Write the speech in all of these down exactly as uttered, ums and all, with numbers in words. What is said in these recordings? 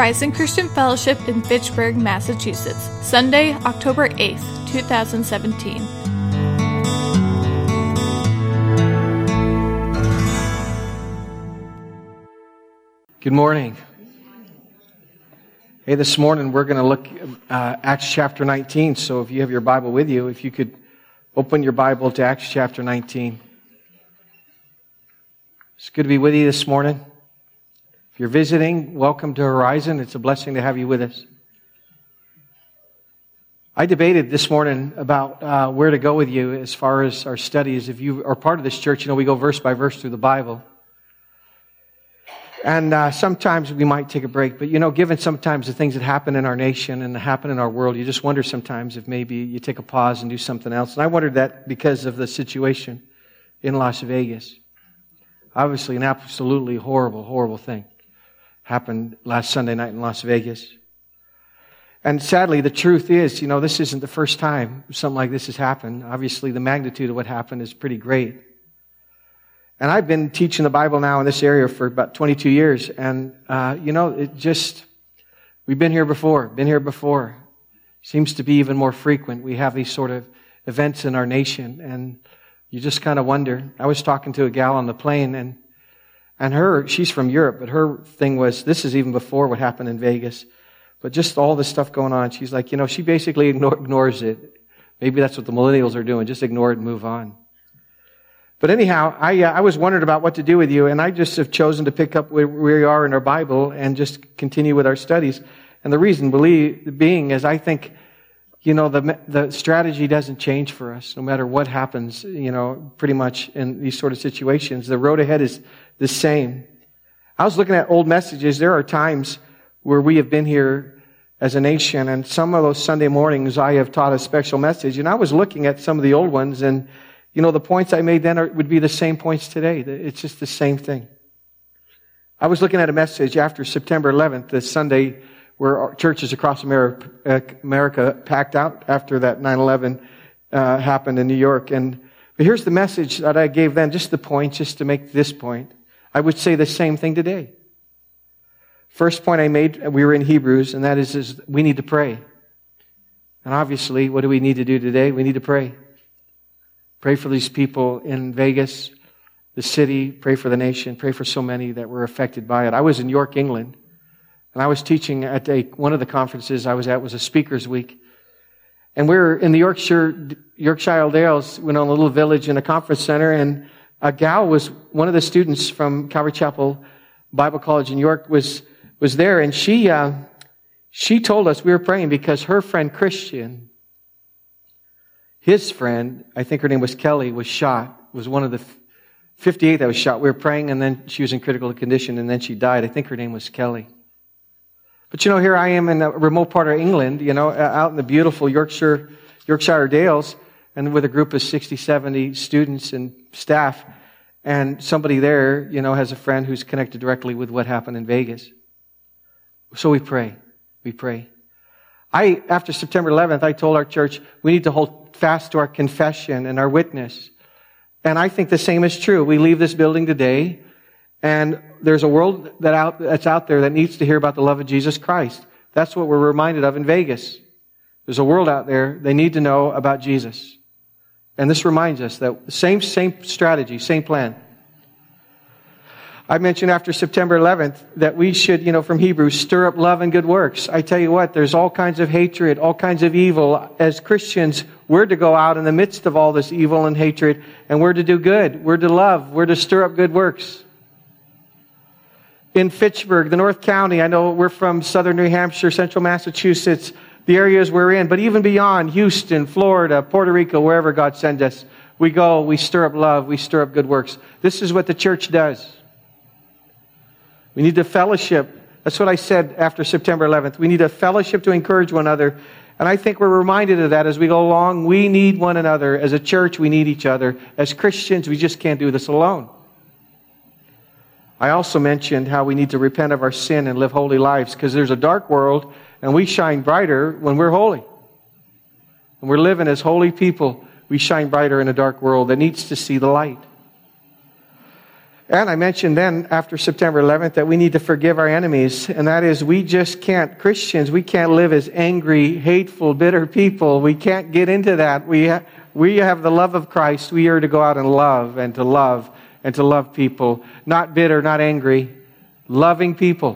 Horizon Christian Fellowship in Fitchburg, Massachusetts, Sunday, October eighth, two thousand seventeen. Good morning. Hey, this morning we're going to look uh, Acts chapter nineteen. So if you have your Bible with you, if you could open your Bible to Acts chapter nineteen. It's good to be with you this morning. If you're visiting, welcome to Horizon. It's a blessing to have you with us. I debated this morning about uh, where to go with you as far as our studies. If you are part of this church, you know we go verse by verse through the Bible. And uh, sometimes we might take a break, but you know, given sometimes the things that happen in our nation and happen in our world, you just wonder sometimes if maybe you take a pause and do something else. And I wondered that because of the situation in Las Vegas. Obviously, an absolutely horrible, horrible thing happened last Sunday night in Las Vegas. And sadly, the truth is, you know, this isn't the first time something like this has happened. Obviously, the magnitude of what happened is pretty great. And I've been teaching the Bible now in this area for about twenty-two years. And, uh, you know, it just, we've been here before, been here before. Seems to be even more frequent. We have these sort of events in our nation. And you just kind of wonder. I was talking to a gal on the plane, and and her, she's from Europe, but her thing was, this is even before what happened in Vegas. But just all this stuff going on. She's like, you know, she basically ignore, ignores it. Maybe that's what the millennials are doing. Just ignore it and move on. But anyhow, I uh, I was wondering about what to do with you, and I just have chosen to pick up where we are in our Bible and just continue with our studies. And the reason believe, being is I think, you know, the the strategy doesn't change for us, no matter what happens, you know, pretty much in these sort of situations. The road ahead is the same. I was looking at old messages. There are times where we have been here as a nation, and some of those Sunday mornings I have taught a special message, and I was looking at some of the old ones, and you know, the points I made then are, would be the same points today. It's just the same thing. I was looking at a message after September eleventh, this Sunday, where churches across America, America packed out after that nine eleven uh, happened in New York. And but here's the message that I gave then, just the point, just to make this point. I would say the same thing today. First point I made, we were in Hebrews, and that is, is we need to pray. And obviously, what do we need to do today? We need to pray. Pray for these people in Vegas, the city. Pray for the nation. Pray for so many that were affected by it. I was in York, England, and I was teaching at a, one of the conferences I was at was a speakers week. And we were in the Yorkshire, Yorkshire Dales, went on a little village in a conference center, and a gal was, one of the students from Calvary Chapel Bible College in York was, was there, and she, uh, she told us we were praying because her friend Christian, his friend, I think her name was Kelly, was shot, was one of the fifty-eight that was shot. We were praying, and then she was in critical condition, and then she died. I think her name was Kelly. But you know, here I am in a remote part of England, you know, out in the beautiful Yorkshire, Yorkshire Dales, and with a group of sixty, seventy students and staff, and somebody there, you know, has a friend who's connected directly with what happened in Vegas. So we pray. We pray. I, after September eleventh, I told our church we need to hold fast to our confession and our witness. And I think the same is true. We leave this building today, and there's a world that out, that's out there that needs to hear about the love of Jesus Christ. That's what we're reminded of in Vegas. There's a world out there, they need to know about Jesus. And this reminds us that same, same strategy, same plan. I mentioned after September eleventh that we should, you know, from Hebrews, stir up love and good works. I tell you what, there's all kinds of hatred, all kinds of evil. As Christians, we're to go out in the midst of all this evil and hatred, and we're to do good. We're to love. We're to stir up good works. In Fitchburg, the North County, I know we're from southern New Hampshire, central Massachusetts, the areas we're in, but even beyond, Houston, Florida, Puerto Rico, wherever God sends us, we go, we stir up love, we stir up good works. This is what the church does. We need to fellowship. That's what I said after September eleventh. We need a fellowship to encourage one another. And I think we're reminded of that as we go along. We need one another. As a church, we need each other. As Christians, we just can't do this alone. I also mentioned how we need to repent of our sin and live holy lives, because there's a dark world, and we shine brighter when we're holy. When we're living as holy people, we shine brighter in a dark world that needs to see the light. And I mentioned then, after September eleventh, that we need to forgive our enemies. And that is, we just can't, Christians, we can't live as angry, hateful, bitter people. We can't get into that. We, ha- we have the love of Christ. We are to go out and love and to love and to love people. Not bitter, not angry. Loving people.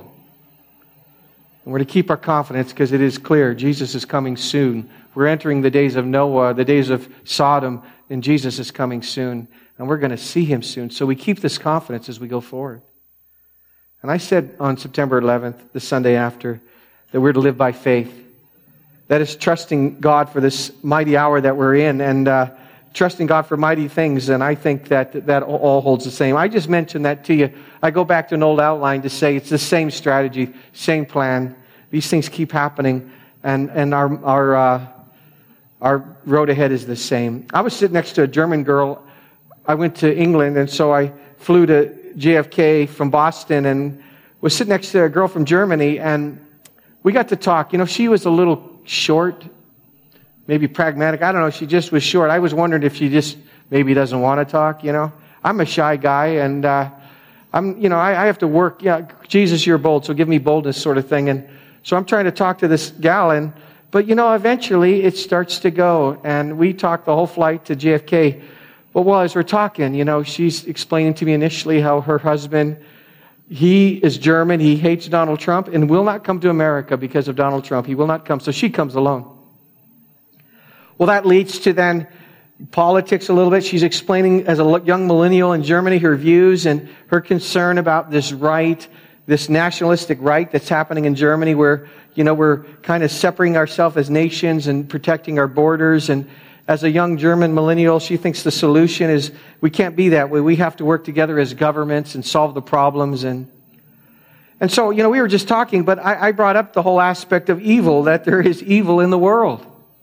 And we're to keep our confidence because it is clear Jesus is coming soon. We're entering the days of Noah, the days of Sodom, and Jesus is coming soon. And we're going to see Him soon. So we keep this confidence as we go forward. And I said on September eleventh, the Sunday after, that we're to live by faith. That is trusting God for this mighty hour that we're in and uh, trusting God for mighty things. And I think that that all holds the same. I just mentioned that to you. I go back to an old outline to say it's the same strategy, same plan. These things keep happening. And, and our, our, uh, our road ahead is the same. I was sitting next to a German girl. I went to England, and so I flew to J F K from Boston and was sitting next to a girl from Germany, and we got to talk. You know, she was a little short, maybe pragmatic. I don't know. She just was short. I was wondering if she just maybe doesn't want to talk, you know. I'm a shy guy, and uh, I'm, you know, I, I have to work. Yeah, Jesus, you're bold, so give me boldness sort of thing. And so I'm trying to talk to this gal, and but, you know, eventually it starts to go, and we talked the whole flight to J F K. But while as we're talking, you know, she's explaining to me initially how her husband, he is German, he hates Donald Trump, and will not come to America because of Donald Trump. He will not come, so she comes alone. Well, that leads to then politics a little bit. She's explaining as a young millennial in Germany her views and her concern about this right, this nationalistic right that's happening in Germany where, you know, we're kind of separating ourselves as nations and protecting our borders. And as a young German millennial, she thinks the solution is we can't be that way. We have to work together as governments and solve the problems. And and so, you know, we were just talking, but I, I brought up the whole aspect of evil, that there is evil in the world.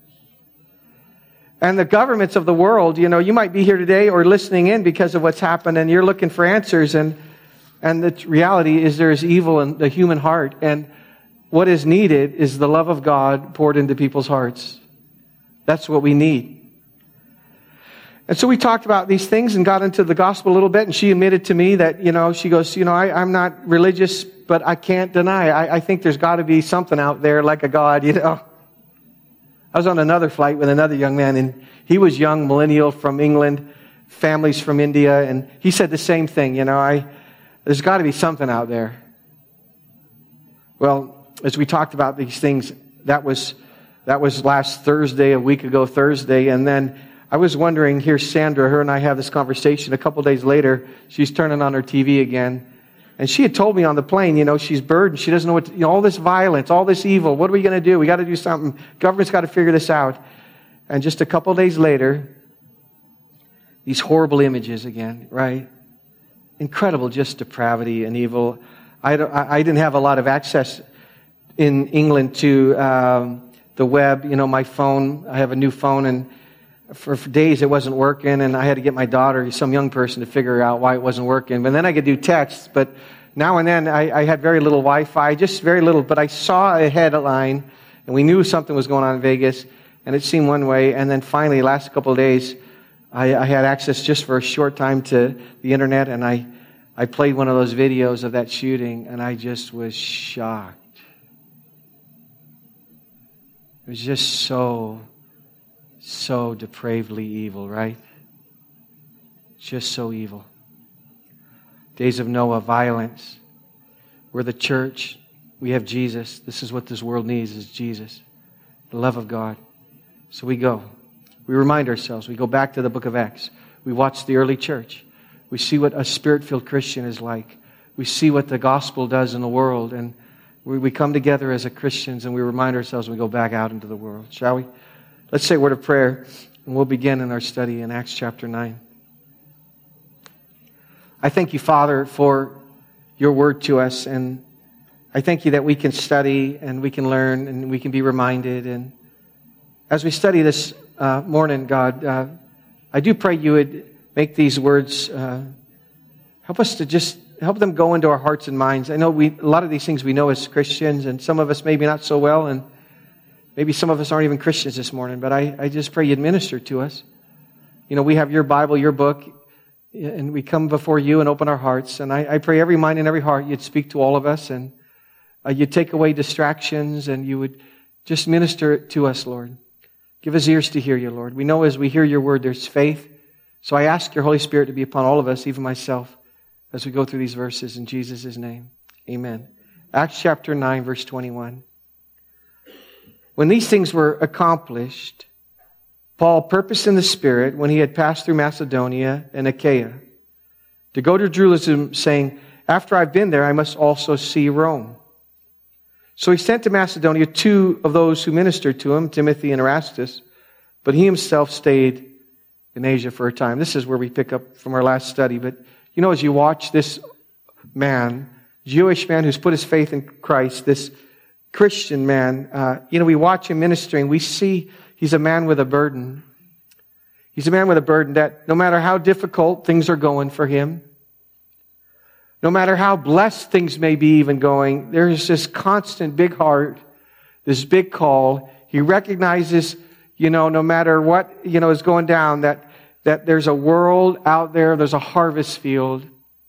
And the governments of the world, you know, you might be here today or listening in because of what's happened, and you're looking for answers. And and the reality is there is evil in the human heart. And what is needed is the love of God poured into people's hearts. That's what we need. And so we talked about these things and got into the gospel a little bit. And she admitted to me that, you know, she goes, you know, I, I'm not religious, but I can't deny. I, I think there's got to be something out there like a God, you know. I was on another flight with another young man, and he was young, millennial from England, families from India. And he said the same thing, you know, I, there's got to be something out there. Well, as we talked about these things, that was... That was last Thursday, a week ago Thursday. And then I was wondering, here's Sandra, her and I have this conversation. A couple days later, she's turning on her T V again. And she had told me on the plane, you know, she's burdened. She doesn't know what, to, you know, all this violence, all this evil. What are we going to do? We got to do something. Government's got to figure this out. And just a couple days later, these horrible images again, right? Incredible just depravity and evil. I, don't, I, I didn't have a lot of access in England to... Um, the web, you know, my phone, I have a new phone, and for, for days it wasn't working, and I had to get my daughter, some young person, to figure out why it wasn't working. But then I could do texts, but now and then I, I had very little Wi-Fi, just very little, but I saw a headline, and we knew something was going on in Vegas, and it seemed one way, and then finally, last couple of days, I, I had access just for a short time to the internet, and I, I played one of those videos of that shooting, and I just was shocked. It was just so, so depravedly evil, right? Just so evil. Days of Noah, violence. We're the church. We have Jesus. This is what this world needs, is Jesus. The love of God. So we go. We remind ourselves. We go back to the book of Acts. We watch the early church. We see what a Spirit-filled Christian is like. We see what the gospel does in the world, and We, we come together as a Christians and we remind ourselves and we go back out into the world. Shall we? Let's say a word of prayer and we'll begin in our study in Acts chapter nine. I thank you, Father, for your word to us, and I thank you that we can study and we can learn and we can be reminded. And as we study this uh, morning, God, uh, I do pray you would make these words, uh, help us to just help them go into our hearts and minds. I know we a lot of these things we know as Christians, and some of us maybe not so well, and maybe some of us aren't even Christians this morning, but I, I just pray you'd minister to us. You know, we have your Bible, your book. And we come before you and open our hearts. And I, I pray every mind and every heart you'd speak to all of us, and uh, you'd take away distractions, and you would just minister to us, Lord. Give us ears to hear you, Lord. We know as we hear your word, there's faith. So I ask your Holy Spirit to be upon all of us, even myself, as we go through these verses in Jesus' name. Amen. Acts chapter nine, verse twenty-one. When these things were accomplished, Paul purposed in the Spirit, when he had passed through Macedonia and Achaia, to go to Jerusalem, saying, after I've been there, I must also see Rome. So he sent to Macedonia two of those who ministered to him, Timothy and Erastus, but he himself stayed in Asia for a time. This is where we pick up from our last study. But you know, as you watch this man, Jewish man who's put his faith in Christ, this Christian man, uh, you know, we watch him ministering. We see he's a man with a burden. He's a man with a burden that no matter how difficult things are going for him, no matter how blessed things may be even going, there's this constant big heart, this big call. He recognizes, you know, no matter what, you know, is going down, that, that there's a world out there, there's a harvest field.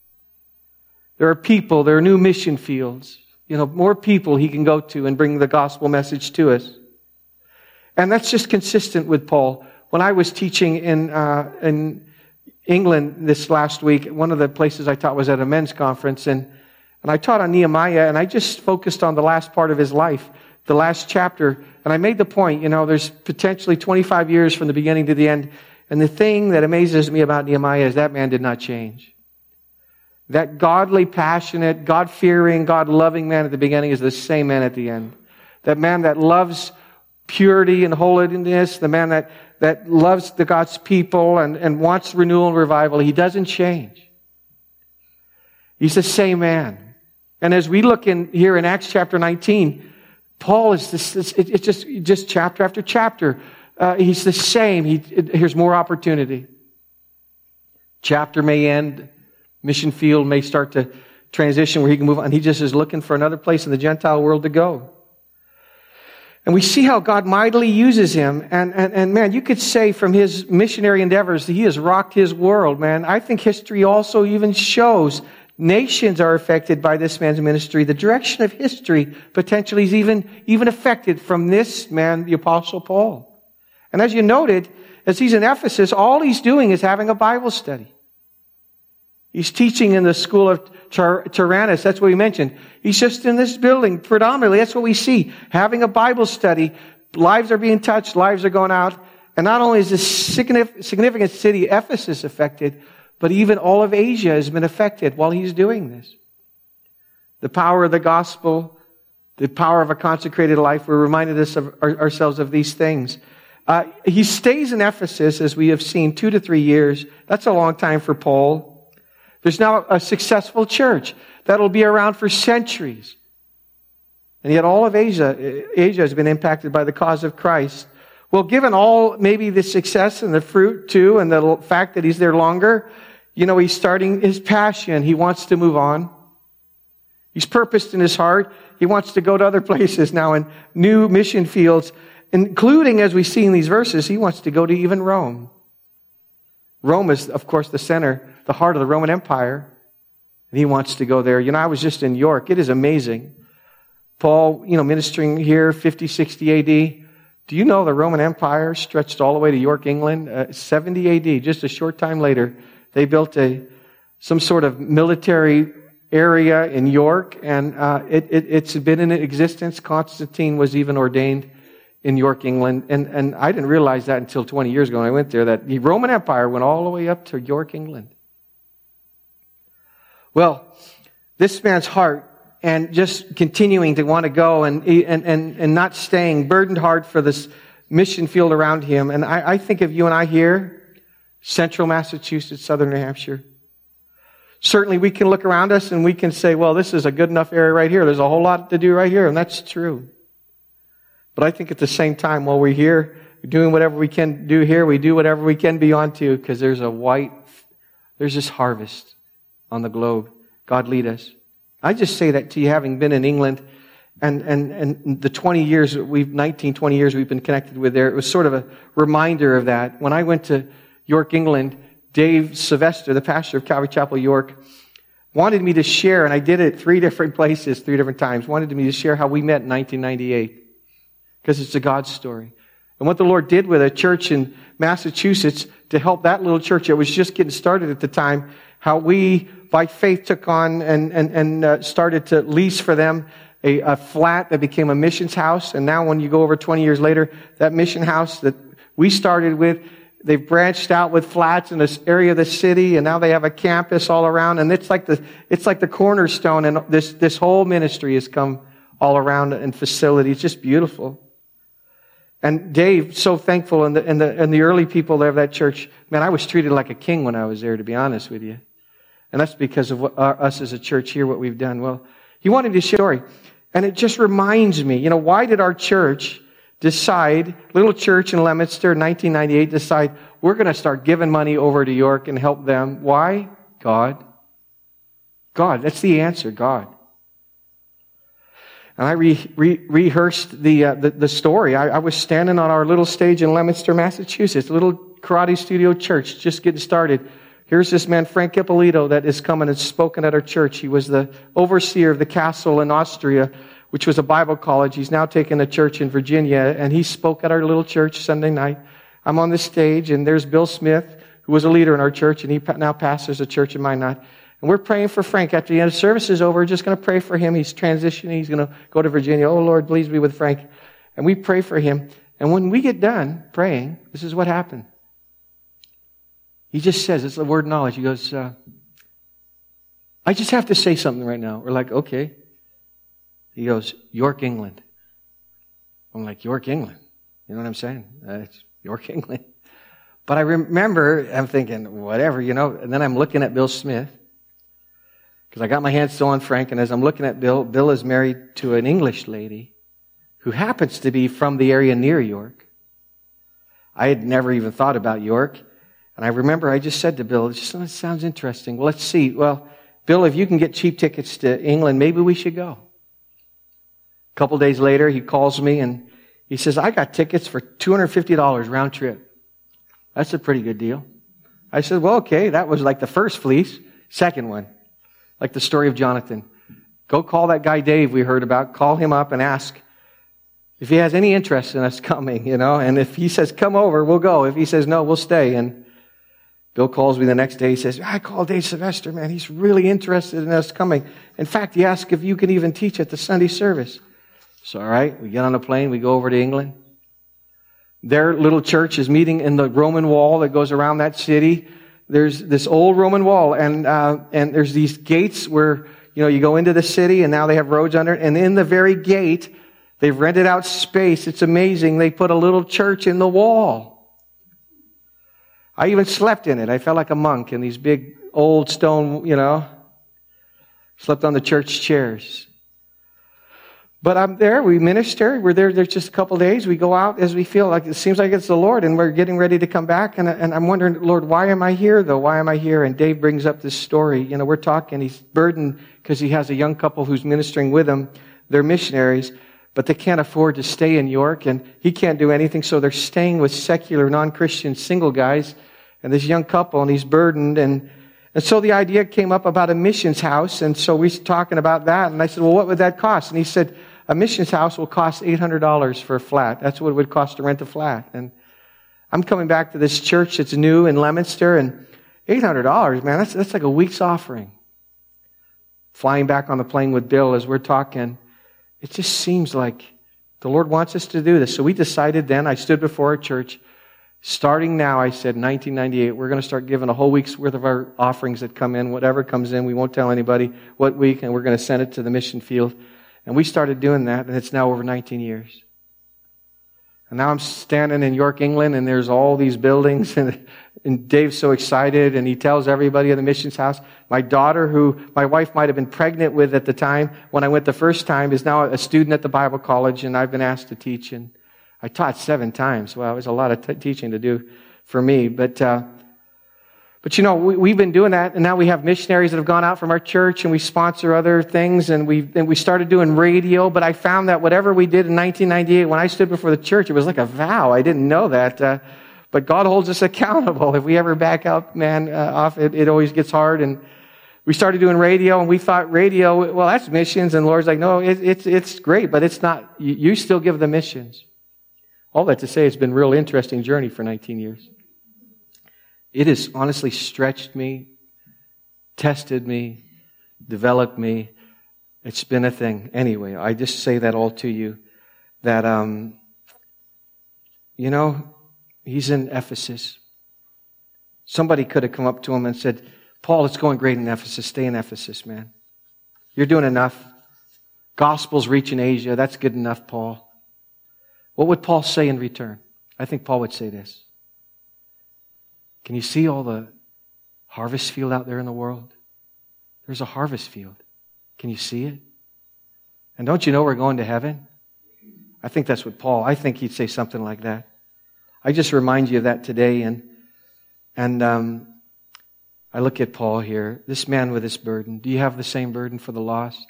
There are people, there are new mission fields. You know, more people he can go to and bring the gospel message to us. And that's just consistent with Paul. When I was teaching in, uh, in England this last week, one of the places I taught was at a men's conference, and, and I taught on Nehemiah, and I just focused on the last part of his life, the last chapter, and I made the point, you know, there's potentially twenty-five years from the beginning to the end, and the thing that amazes me about Nehemiah is that man did not change. That godly, passionate, God-fearing, God-loving man at the beginning is the same man at the end. That man that loves purity and holiness, the man that, that loves the God's people and, and wants renewal and revival, he doesn't change. He's the same man. And as we look in here in Acts chapter nineteen, Paul is this, this it, it's just, just chapter after chapter. Uh, he's the same. He, it, here's more opportunity. Chapter may end. Mission field may start to transition where he can move on. He just is looking for another place in the Gentile world to go. And we see how God mightily uses him. And, and, and man, you could say from his missionary endeavors that he has rocked his world, man. I think history also even shows nations are affected by this man's ministry. The direction of history potentially is even, even affected from this man, the Apostle Paul. And as you noted, as he's in Ephesus, all he's doing is having a Bible study. He's teaching in the school of Tyrannus. That's what we mentioned. He's just in this building predominantly. That's what we see. Having a Bible study. Lives are being touched. Lives are going out. And not only is this significant city, Ephesus, affected, but even all of Asia has been affected while he's doing this. The power of the gospel, the power of a consecrated life, we're reminded us of ourselves of these things. Uh, he stays in Ephesus, as we have seen, two to three years. That's a long time for Paul. There's now a successful church that'll be around for centuries. And yet all of Asia, Asia has been impacted by the cause of Christ. Well, given all maybe the success and the fruit too, and the fact that he's there longer, you know, he's starting his passion. He wants to move on. He's purposed in his heart. He wants to go to other places now in new mission fields, including, as we see in these verses, he wants to go to even Rome. Rome is, of course, the center, the heart of the Roman Empire. And he wants to go there. You know, I was just in York. It is amazing. Paul, you know, ministering here, fifty, sixty A D. Do you know the Roman Empire stretched all the way to York, England? Uh, seventy A D, just a short time later, they built a some sort of military area in York, and uh, it, it, it's been in existence. Constantine was even ordained in York, England. And, and I didn't realize that until twenty years ago when I went there, that the Roman Empire went all the way up to York, England. Well, this man's heart, and just continuing to want to go and, and, and, and not staying, burdened heart for this mission field around him. And I, I think of you and I here, central Massachusetts, southern New Hampshire. Certainly we can look around us and we can say, well, this is a good enough area right here. There's a whole lot to do right here. And that's true. But I think at the same time, while we're here, doing whatever we can do here, we do whatever we can beyond too, because there's a white, there's this harvest on the globe. God lead us. I just say that to you, having been in England, and, and, and the twenty years, we've, nineteen, twenty years we've been connected with there, it was sort of a reminder of that. When I went to York, England, Dave Sylvester, the pastor of Calvary Chapel, York, wanted me to share, and I did it three different places, three different times, wanted me to share how we met in nineteen ninety-eight, because it's a God story. And what the Lord did with a church in Massachusetts to help that little church that was just getting started at the time, how we, by faith, took on and, and, and uh, started to lease for them a, a flat that became a missions house. And now when you go over twenty years later, that mission house that we started with, they've branched out with flats in this area of the city, and now they have a campus all around. And it's like the, it's like the cornerstone, and this, this whole ministry has come all around in facilities. Just beautiful. And Dave, so thankful, and the, and the, and the early people there of that church, man, I was treated like a king when I was there, to be honest with you. And that's because of what, uh, us as a church here, what we've done. Well, he wanted to share a story. And it just reminds me, you know, why did our church decide, little church in Leominster, nineteen ninety-eight, decide we're going to start giving money over to York and help them? Why? God. God. That's the answer. God. And I re, re, rehearsed the, uh, the the story. I, I was standing on our little stage in Leominster, Massachusetts, little karate studio church, just getting started. Here's this man, Frank Ippolito, that is coming and spoken at our church. He was the overseer of the castle in Austria, which was a Bible college. He's now taken a church in Virginia, and he spoke at our little church Sunday night. I'm on the stage, and there's Bill Smith, who was a leader in our church, and he now pastors a church in Minot. And we're praying for Frank. After the end of service is over, we're just going to pray for him. He's transitioning. He's going to go to Virginia. Oh, Lord, please be with Frank. And we pray for him. And when we get done praying, this is what happened. He just says, it's the word knowledge. He goes, uh, I just have to say something right now. We're like, okay. He goes, York, England. I'm like, York, England. You know what I'm saying? Uh, it's York, England. But I remember, I'm thinking, whatever, you know. And then I'm looking at Bill Smith, because I got my hand still on Frank. And as I'm looking at Bill, Bill is married to an English lady who happens to be from the area near York. I had never even thought about York. And I remember I just said to Bill, it just sounds interesting. Well, let's see. Well, Bill, if you can get cheap tickets to England, maybe we should go. A couple days later, he calls me and he says, I got tickets for two hundred fifty dollars round trip. That's a pretty good deal. I said, well, okay, that was like the first fleece. Second one, like the story of Jonathan. Go call that guy Dave we heard about. Call him up and ask if he has any interest in us coming, you know. And if he says, come over, we'll go. If he says, no, we'll stay. And Bill calls me the next day. He says, I called Dave Sylvester, man. He's really interested in us coming. In fact, he asked if you can even teach at the Sunday service. So, all right, we get on a plane. We go over to England. Their little church is meeting in the Roman wall that goes around that city. There's this old Roman wall, and uh, and there's these gates where, you know, you go into the city, and now they have roads under it. And in the very gate, they've rented out space. It's amazing. They put a little church in the wall. I even slept in it. I felt like a monk in these big old stone, you know, slept on the church chairs. But I'm there, we minister, we're there, there's just a couple days, we go out as we feel like, it seems like it's the Lord, and we're getting ready to come back, and, and I'm wondering, Lord, why am I here though? Why am I here? And Dave brings up this story, you know, we're talking, he's burdened because he has a young couple who's ministering with him, they're missionaries, but they can't afford to stay in York, and he can't do anything, so they're staying with secular, non-Christian single guys, and this young couple, and he's burdened, and And so the idea came up about a missions house, and so we were talking about that, and I said, well, what would that cost? And he said, a missions house will cost eight hundred dollars for a flat. That's what it would cost to rent a flat. And I'm coming back to this church that's new in Leominster, and eight hundred dollars, man, that's, that's like a week's offering. Flying back on the plane with Bill as we're talking, it just seems like the Lord wants us to do this. So we decided then, I stood before our church, starting now, I said, nineteen ninety-eight, we're going to start giving a whole week's worth of our offerings that come in, whatever comes in. We won't tell anybody what week, and we're going to send it to the mission field. And we started doing that, and it's now over nineteen years. And now I'm standing in York, England, and there's all these buildings, and, and Dave's so excited, and he tells everybody in the missions house. My daughter, who my wife might have been pregnant with at the time, when I went the first time, is now a student at the Bible college, and I've been asked to teach, and I taught seven times. Well, it was a lot of t- teaching to do for me. But, uh, but you know, we, we've been doing that, and now we have missionaries that have gone out from our church, and we sponsor other things, and we and we started doing radio. But I found that whatever we did in nineteen ninety-eight, when I stood before the church, it was like a vow. I didn't know that. Uh, But God holds us accountable. If we ever back out, man, uh, off, it, it always gets hard. And we started doing radio, and we thought radio, well, that's missions. And the Lord's like, no, it, it's it's great, but it's not. You, you still give the missions. All that to say, it's been a real interesting journey for nineteen years. It has honestly stretched me, tested me, developed me. It's been a thing. Anyway, I just say that all to you, that, um, you know, he's in Ephesus. Somebody could have come up to him and said, Paul, it's going great in Ephesus. Stay in Ephesus, man. You're doing enough. Gospel's reaching Asia. That's good enough, Paul. What would Paul say in return? I think Paul would say this. Can you see all the harvest field out there in the world? There's a harvest field. Can you see it? And don't you know we're going to heaven? I think that's what Paul, I think he'd say something like that. I just remind you of that today. And, and um, I look at Paul here, this man with this burden. Do you have the same burden for the lost?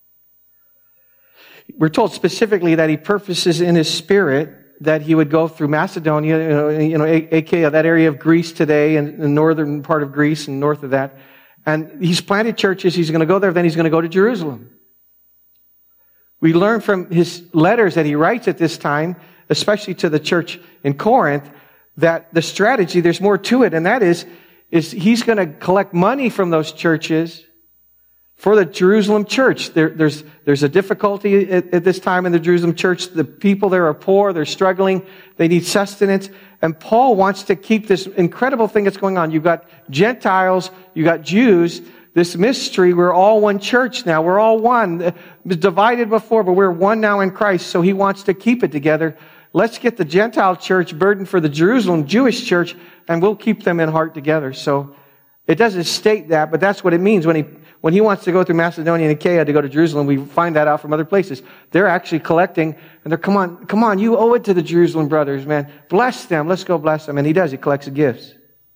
We're told specifically that he purposes in his spirit that he would go through Macedonia, you know, you know, Achaia, that area of Greece today, and the northern part of Greece and north of that. And he's planted churches. He's going to go there. Then he's going to go to Jerusalem. We learn from his letters that he writes at this time, especially to the church in Corinth, that the strategy, there's more to it. And that is, is he's going to collect money from those churches for the Jerusalem church. There, there's, there's a difficulty at, at this time in the Jerusalem church. The people there are poor. They're struggling. They need sustenance. And Paul wants to keep this incredible thing that's going on. You've got Gentiles. You've got Jews. This mystery, we're all one church now. We're all one. It was divided before, but we're one now in Christ. So he wants to keep it together. Let's get the Gentile church burdened for the Jerusalem Jewish church, and we'll keep them in heart together. So it doesn't state that, but that's what it means when he When he wants to go through Macedonia and Achaia to go to Jerusalem. We find that out from other places. They're actually collecting, and they're, come on, come on, you owe it to the Jerusalem brothers, man. Bless them. Let's go bless them. And he does. He collects the gifts.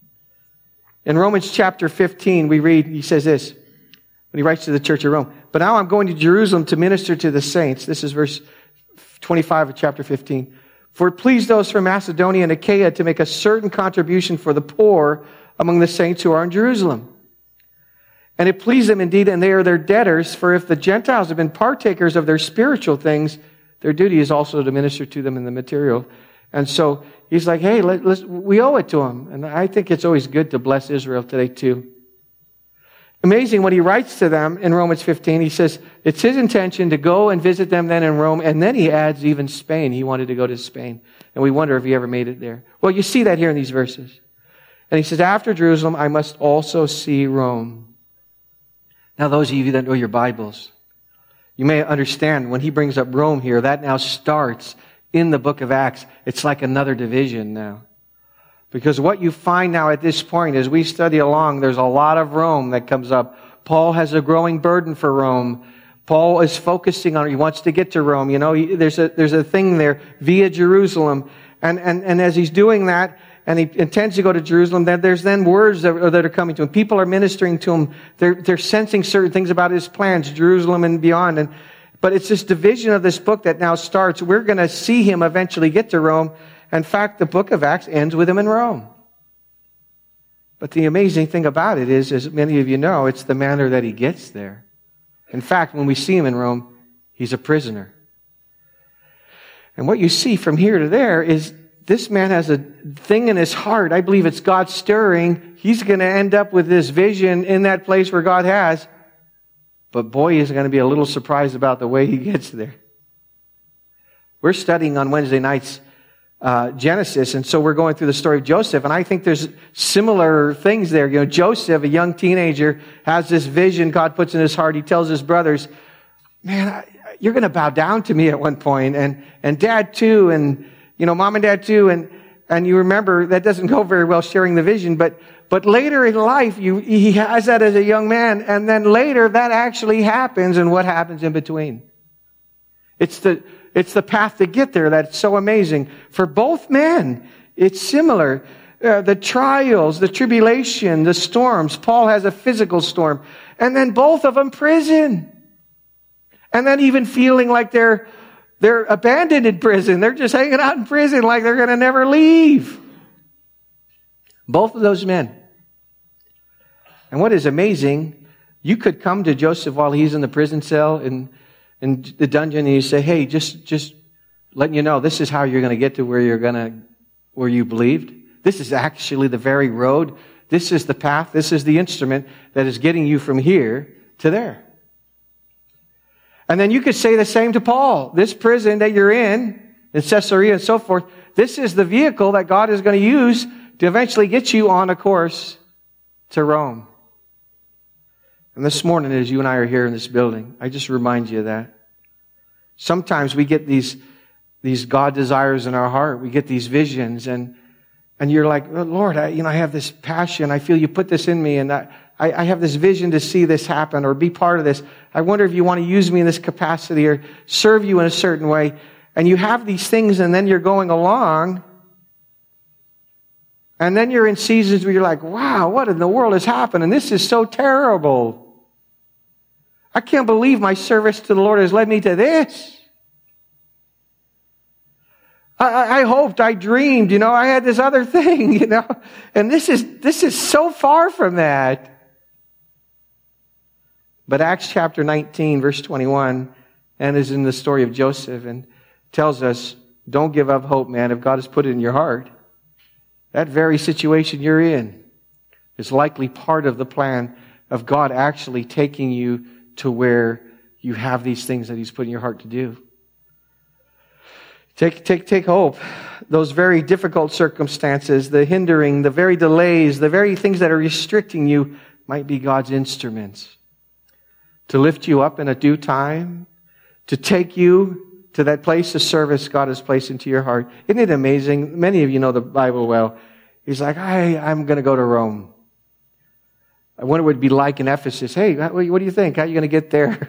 In Romans chapter fifteen, we read, he says this, when he writes to the church of Rome, but now I'm going to Jerusalem to minister to the saints. This is verse twenty-five of chapter fifteen. For it pleased those from Macedonia and Achaia to make a certain contribution for the poor among the saints who are in Jerusalem. And it pleased them indeed, and they are their debtors, for if the Gentiles have been partakers of their spiritual things, their duty is also to minister to them in the material. And so he's like, hey, let, let's, we owe it to them. And I think it's always good to bless Israel today too. Amazing when he writes to them in Romans fifteen, he says it's his intention to go and visit them then in Rome, and then he adds even Spain. He wanted to go to Spain. And we wonder if he ever made it there. Well, you see that here in these verses. And he says, after Jerusalem, I must also see Rome. Now, those of you that know your Bibles, you may understand when he brings up Rome here, that now starts in the book of Acts. It's like another division now. Because what you find now at this point, as we study along, there's a lot of Rome that comes up. Paul has a growing burden for Rome. Paul is focusing on it. He wants to get to Rome. You know, he, there's a there's a thing there via Jerusalem. And, and, and as he's doing that, and he intends to go to Jerusalem, then there's then words that are, that are coming to him. People are ministering to him. They're, they're sensing certain things about his plans, Jerusalem and beyond. And, but it's this division of this book that now starts. We're going to see him eventually get to Rome. In fact, the book of Acts ends with him in Rome. But the amazing thing about it is, as many of you know, it's the manner that he gets there. In fact, when we see him in Rome, he's a prisoner. And what you see from here to there is this man has a thing in his heart. I believe it's God stirring. He's going to end up with this vision in that place where God has. But boy, he's going to be a little surprised about the way he gets there. We're studying on Wednesday nights uh, Genesis, and so we're going through the story of Joseph, and I think there's similar things there. You know, Joseph, a young teenager, has this vision God puts in his heart. He tells his brothers, man, I, you're going to bow down to me at one point, and, and dad too, and you know, mom and dad too, and, and you remember that doesn't go very well sharing the vision, but, but later in life, you, he has that as a young man, and then later that actually happens, and what happens in between? It's the, it's the path to get there that's so amazing. For both men, it's similar. Uh, the trials, the tribulation, the storms. Paul has a physical storm, and then both of them prison. And then even feeling like they're They're abandoned in prison. They're just hanging out in prison like they're going to never leave. Both of those men. And what is amazing, you could come to Joseph while he's in the prison cell in, in the dungeon, and you say, hey, just, just letting you know, this is how you're going to get to where you're going to, where you believed. This is actually the very road. This is the path. This is the instrument that is getting you from here to there. And then you could say the same to Paul. This prison that you're in, in Caesarea and so forth, this is the vehicle that God is going to use to eventually get you on a course to Rome. And this morning, as you and I are here in this building, I just remind you of that. Sometimes we get these, these God desires in our heart. We get these visions, and and you're like, oh, Lord, I, you know, I have this passion. I feel you put this in me, and I, I have this vision to see this happen or be part of this. I wonder if you want to use me in this capacity or serve you in a certain way. And you have these things, and then you're going along, and then you're in seasons where you're like, wow, what in the world has happened? And this is so terrible. I can't believe my service to the Lord has led me to this. I, I hoped, I dreamed, you know, I had this other thing, you know, and this is, this is so far from that. But Acts chapter nineteen, verse twenty-one, and is in the story of Joseph, and tells us, don't give up hope, man, if God has put it in your heart. That very situation you're in is likely part of the plan of God actually taking you to where you have these things that He's put in your heart to do. Take, take, take hope. Those very difficult circumstances, the hindering, the very delays, the very things that are restricting you might be God's instruments to lift you up in a due time, to take you to that place of service God has placed into your heart. Isn't it amazing? Many of you know the Bible well. He's like, I, I'm going to go to Rome. I wonder what it would be like in Ephesus. Hey, what do you think? How are you going to get there?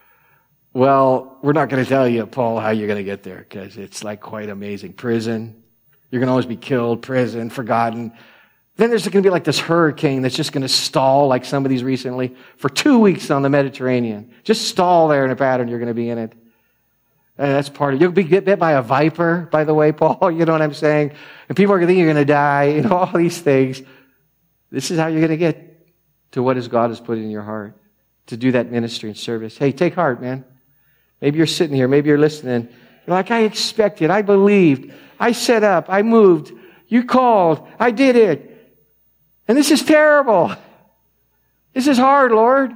Well, we're not going to tell you, Paul, how you're going to get there, because it's like quite amazing. Prison. You're going to always be killed. Prison. Forgotten. Then there's going to be like this hurricane that's just going to stall, like some of these recently, for two weeks on the Mediterranean. Just stall there in a pattern. You're going to be in it. And that's part of it. You'll be bit by a viper, by the way, Paul. You know what I'm saying? And people are going to think you're going to die. You know, all these things. This is how you're going to get to what is God has put in your heart to do that ministry and service. Hey, take heart, man. Maybe you're sitting here. Maybe you're listening. You're like, I expected. I believed. I set up. I moved. You called. I did it. And this is terrible. This is hard, Lord.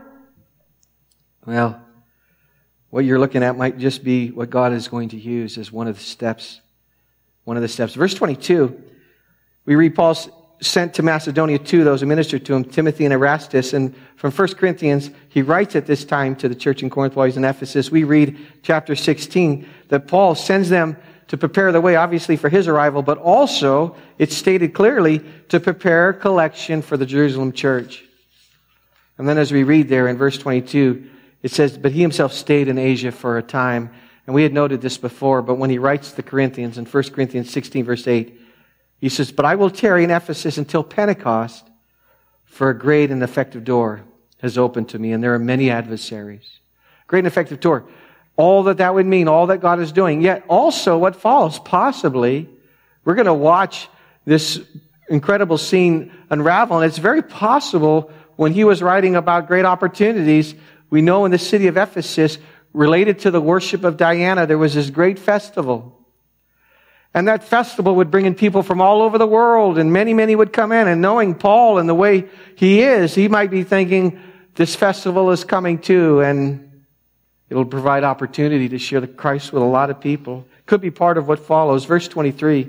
Well, what you're looking at might just be what God is going to use as one of the steps. One of the steps. Verse twenty-two, we read Paul sent to Macedonia two, those who ministered to him, Timothy and Erastus. And from First Corinthians, he writes at this time to the church in Corinth while he's in Ephesus. We read chapter sixteen that Paul sends them to prepare the way, obviously, for his arrival, but also, it's stated clearly, to prepare collection for the Jerusalem church. And then as we read there in verse twenty-two, it says, but he himself stayed in Asia for a time. And we had noted this before, but when he writes to the Corinthians in First Corinthians sixteen, verse eight, he says, but I will tarry in Ephesus until Pentecost, for a great and effective door has opened to me, and there are many adversaries. Great and effective door. All that that would mean, all that God is doing. Yet also what follows, possibly, we're going to watch this incredible scene unravel, and it's very possible when he was writing about great opportunities, we know in the city of Ephesus, related to the worship of Diana, there was this great festival. And that festival would bring in people from all over the world, and many, many would come in. And knowing Paul and the way he is, he might be thinking, this festival is coming too, and it'll provide opportunity to share the Christ with a lot of people. Could be part of what follows. Verse twenty-three.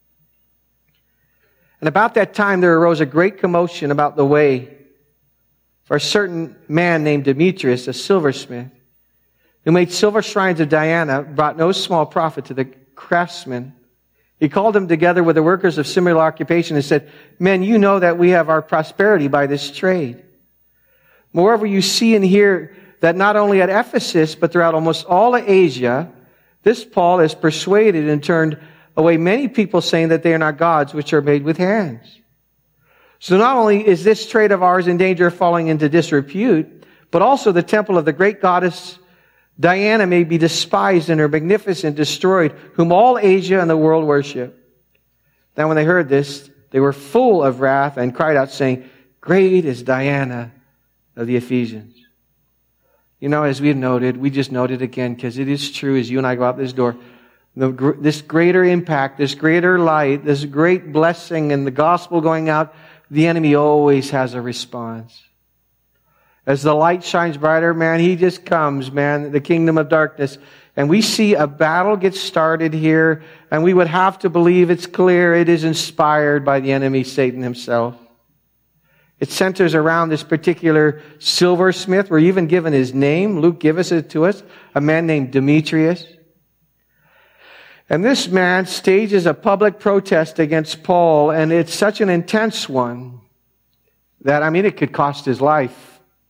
And about that time there arose a great commotion about the way, for a certain man named Demetrius, a silversmith, who made silver shrines of Diana, brought no small profit to the craftsmen. He called them together with the workers of similar occupation and said, men, you know that we have our prosperity by this trade. Moreover, you see and hear that not only at Ephesus, but throughout almost all of Asia, this Paul has persuaded and turned away many people, saying that they are not gods which are made with hands. So not only is this trade of ours in danger of falling into disrepute, but also the temple of the great goddess Diana may be despised and her magnificence destroyed, whom all Asia and the world worship. Now when they heard this, they were full of wrath and cried out, saying, "Great is Diana of the Ephesians." You know, as we've noted, we just noted again, because it is true as you and I go out this door, the, this greater impact, this greater light, this great blessing and the gospel going out, the enemy always has a response. As the light shines brighter, man, he just comes, man, the kingdom of darkness. And we see a battle get started here, and we would have to believe it's clear it is inspired by the enemy, Satan himself. It centers around this particular silversmith. We're even given his name. Luke gives it to us, a man named Demetrius. And this man stages a public protest against Paul, and it's such an intense one that, I mean, it could cost his life.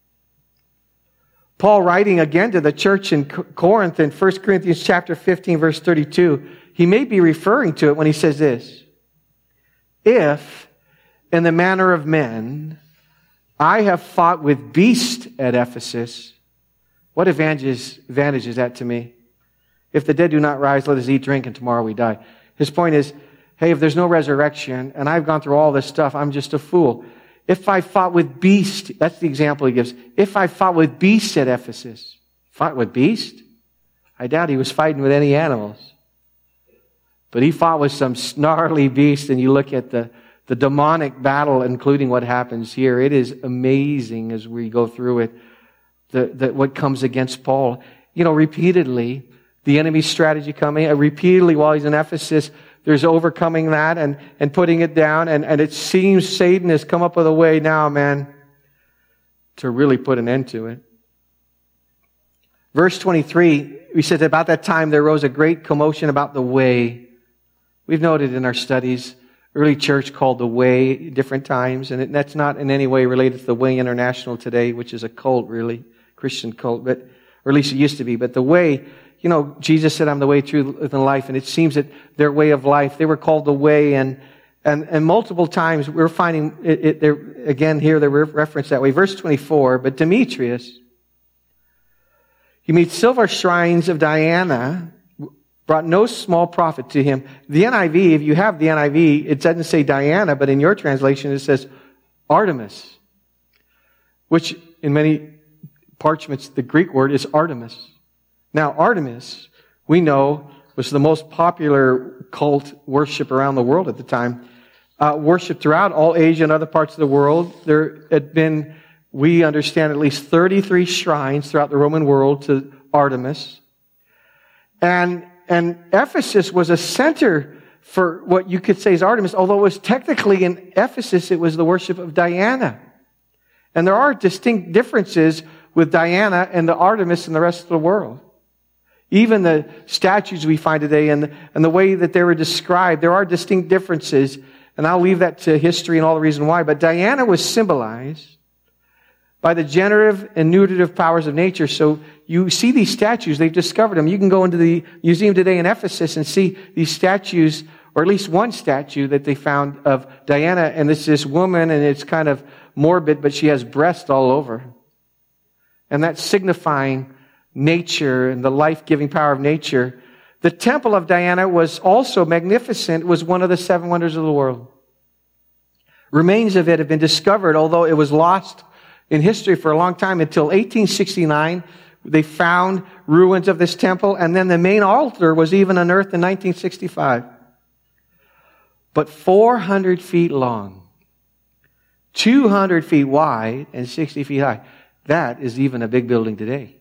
Paul, writing again to the church in Corinth in First Corinthians chapter fifteen, verse thirty-two, he may be referring to it when he says this: "If, in the manner of men, I have fought with beasts at Ephesus," what advantage, advantage is that to me? "If the dead do not rise, let us eat, drink, and tomorrow we die." His point is, hey, if there's no resurrection, and I've gone through all this stuff, I'm just a fool. If I fought with beasts, that's the example he gives. If I fought with beasts at Ephesus, fought with beasts? I doubt he was fighting with any animals. But he fought with some snarly beast, and you look at the, the demonic battle, including what happens here. It is amazing as we go through it, the, the, what comes against Paul. You know, repeatedly, the enemy's strategy coming, uh, repeatedly while he's in Ephesus, there's overcoming that and, and putting it down. And, and it seems Satan has come up with a way now, man, to really put an end to it. Verse twenty-three, we said that about that time there arose a great commotion about the way. We've noted in our studies, early church called the Way different times. And it, that's not in any way related to the Way International today, which is a cult, really, Christian cult, but or at least it used to be. But the Way, you know, Jesus said, "I'm the way, truth, and life." And it seems that their way of life, they were called the Way. And and, and multiple times we're finding it, it there again here they reference that way. Verse twenty-four, "But Demetrius, you made silver shrines of Diana, brought no small profit to him." The N I V, if you have the N I V, it doesn't say Diana, but in your translation it says Artemis, which in many parchments, the Greek word is Artemis. Now, Artemis, we know, was the most popular cult worship around the world at the time. Uh, worshipped throughout all Asia and other parts of the world. There had been, we understand, at least thirty-three shrines throughout the Roman world to Artemis. And, and Ephesus was a center for what you could say is Artemis, although it was technically in Ephesus, it was the worship of Diana. And there are distinct differences with Diana and the Artemis and the rest of the world. Even the statues we find today and, and the way that they were described, there are distinct differences. And I'll leave that to history and all the reason why. But Diana was symbolized by the generative and nutritive powers of nature. So you see these statues, they've discovered them. You can go into the museum today in Ephesus and see these statues, or at least one statue that they found of Diana. And it's this woman, and it's kind of morbid, but she has breasts all over. And that's signifying nature and the life-giving power of nature. The temple of Diana was also magnificent. It was one of the seven wonders of the world. Remains of it have been discovered, although it was lost in history for a long time. Until eighteen sixty-nine, they found ruins of this temple, and then the main altar was even unearthed in nineteen sixty-five. But four hundred feet long, two hundred feet wide, and sixty feet high. That is even a big building today.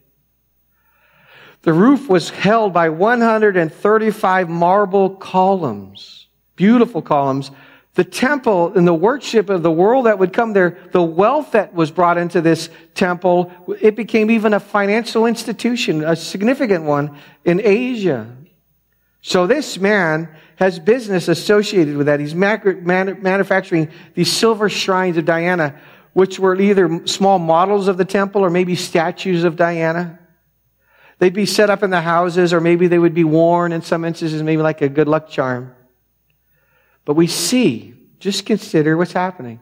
The roof was held by one hundred thirty-five marble columns, beautiful columns. The temple and the worship of the world that would come there, the wealth that was brought into this temple, it became even a financial institution, a significant one in Asia. So this man has business associated with that. He's manufacturing these silver shrines of Diana, which were either small models of the temple or maybe statues of Diana. They'd be set up in the houses, or maybe they would be worn in some instances, maybe like a good luck charm. But we see, just consider what's happening.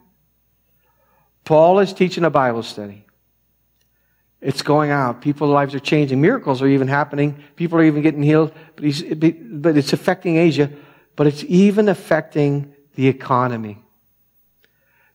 Paul is teaching a Bible study. It's going out. People's lives are changing. Miracles are even happening. People are even getting healed. But, he's, but it's affecting Asia. But it's even affecting the economy.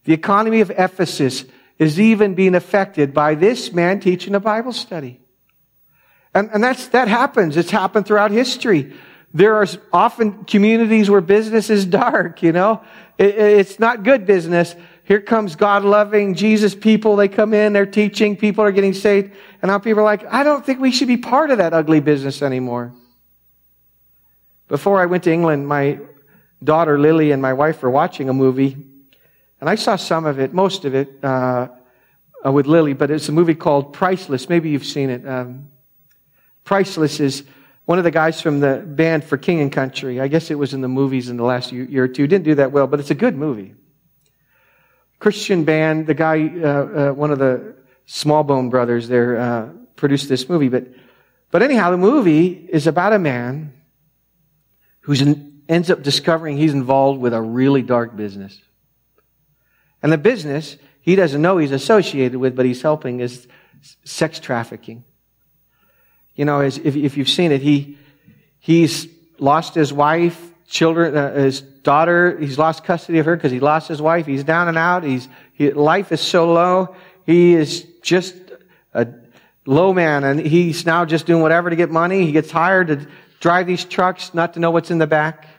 The economy of Ephesus is even being affected by this man teaching a Bible study. And, and that's, that happens. It's happened throughout history. There are often communities where business is dark, you know. It, it's not good business. Here comes God-loving Jesus people. They come in, they're teaching, people are getting saved. And now people are like, I don't think we should be part of that ugly business anymore. Before I went to England, my daughter Lily and my wife were watching a movie. And I saw some of it, most of it, uh, uh, with Lily. But it's a movie called Priceless. Maybe you've seen it. Um, Priceless is one of the guys from the band For King and Country. I guess it was in the movies in the last year or two. Didn't do that well, but it's a good movie. Christian band, the guy, uh, uh, one of the Smallbone brothers there, uh, produced this movie. But, but anyhow, the movie is about a man who ends up discovering he's involved with a really dark business. And the business he doesn't know he's associated with, but he's helping, is sex trafficking. You know, as, if, if you've seen it, he he's lost his wife, children, uh, his daughter. He's lost custody of her because he lost his wife. He's down and out. He's he, life is so low. He is just a low man, and he's now just doing whatever to get money. He gets hired to drive these trucks, not to know what's in the back.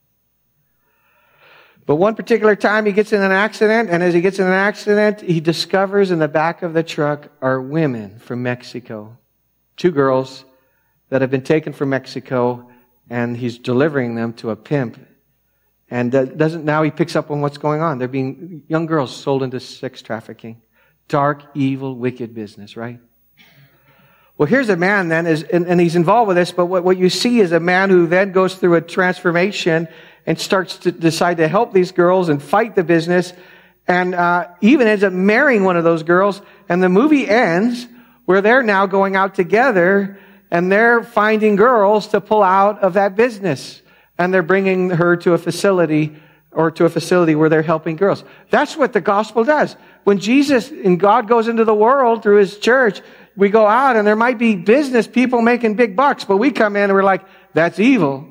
But one particular time he gets in an accident, and as he gets in an accident, he discovers in the back of the truck are women from Mexico. Two girls that have been taken from Mexico, and he's delivering them to a pimp. And uh, doesn't now he picks up on what's going on. They're being young girls sold into sex trafficking. Dark, evil, wicked business, right? Well, here's a man then, is, and, and he's involved with this, but what, what you see is a man who then goes through a transformation and starts to decide to help these girls and fight the business, and uh, even ends up marrying one of those girls. And the movie ends where they're now going out together, and they're finding girls to pull out of that business. And they're bringing her to a facility, or to a facility where they're helping girls. That's what the gospel does. When Jesus and God goes into the world through His church, we go out and there might be business people making big bucks, but we come in and we're like, that's evil.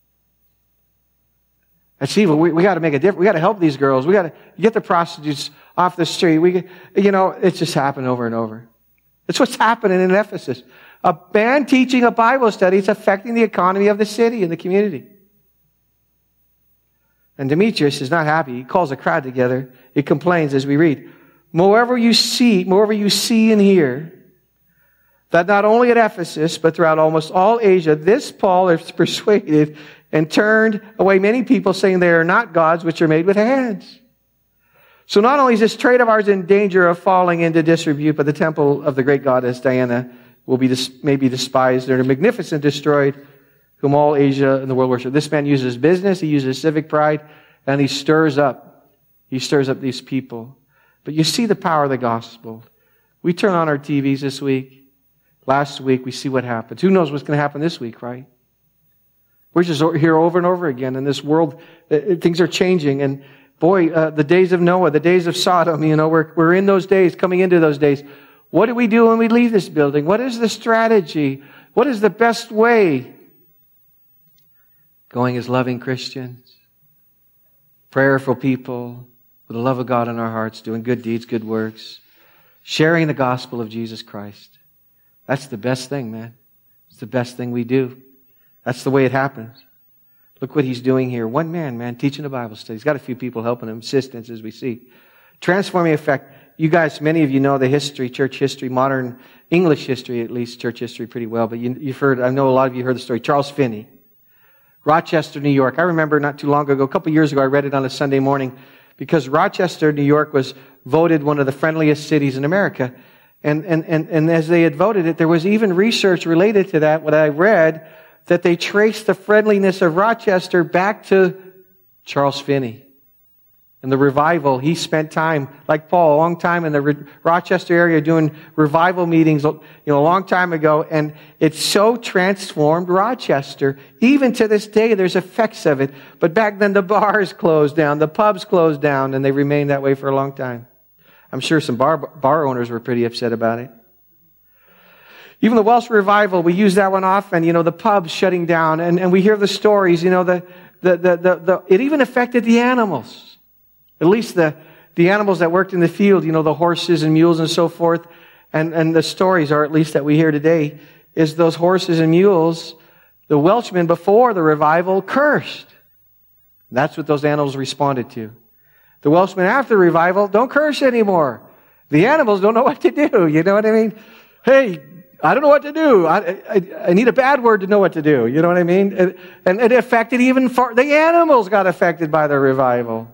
That's evil. We, we got to make a difference. We got to help these girls. We got to get the prostitutes off the street. We, you know, it's just happened over and over. It's what's happening in Ephesus. A man teaching a Bible study is affecting the economy of the city and the community. And Demetrius is not happy. He calls a crowd together. He complains as we read, Moreover you see, moreover you see and hear, that not only at Ephesus, but throughout almost all Asia, this Paul is persuaded and turned away many people, saying they are not gods which are made with hands. So not only is this trade of ours in danger of falling into disrepute, but the temple of the great goddess Diana will be dis- may be despised and magnificent destroyed, whom all Asia and the world worship. This man uses business, he uses civic pride, and he stirs up. He stirs up these people. But you see the power of the gospel. We turn on our T Vs this week. Last week, we see what happens. Who knows what's going to happen this week, right? We're just here over and over again in this world. Things are changing. And boy, uh, the days of Noah, the days of Sodom, you know, we're, we're in those days, coming into those days. What do we do when we leave this building? What is the strategy? What is the best way? Going as loving Christians, prayerful people, with the love of God in our hearts, doing good deeds, good works, sharing the gospel of Jesus Christ. That's the best thing, man. It's the best thing we do. That's the way it happens. Look what he's doing here. One man, man, teaching a Bible study. He's got a few people helping him, assistants, as we see. Transforming effect. You guys, many of you know the history, church history, modern English history, at least church history pretty well. But you, you've heard, I know a lot of you heard the story. Charles Finney, Rochester, New York. I remember not too long ago, a couple years ago, I read it on a Sunday morning because Rochester, New York was voted one of the friendliest cities in America. And, and, and, and as they had voted it, there was even research related to that, what I read, that they traced the friendliness of Rochester back to Charles Finney. And the revival, he spent time, like Paul, a long time in the Re- Rochester area doing revival meetings, you know, a long time ago. And it so transformed Rochester. Even to this day, there's effects of it. But back then, the bars closed down, the pubs closed down, and they remained that way for a long time. I'm sure some bar, bar owners were pretty upset about it. Even the Welsh revival, we use that one often, you know, the pubs shutting down. And, and we hear the stories, you know, the, the, the, the, the, it even affected the animals. At least the, the animals that worked in the field, you know, the horses and mules and so forth, and, and the stories, or at least that we hear today, is those horses and mules, the Welshmen before the revival cursed. That's what those animals responded to. The Welshmen after the revival don't curse anymore. The animals don't know what to do. You know what I mean? Hey, I don't know what to do. I, I, I need a bad word to know what to do. You know what I mean? And, and it affected even far, the animals got affected by the revival.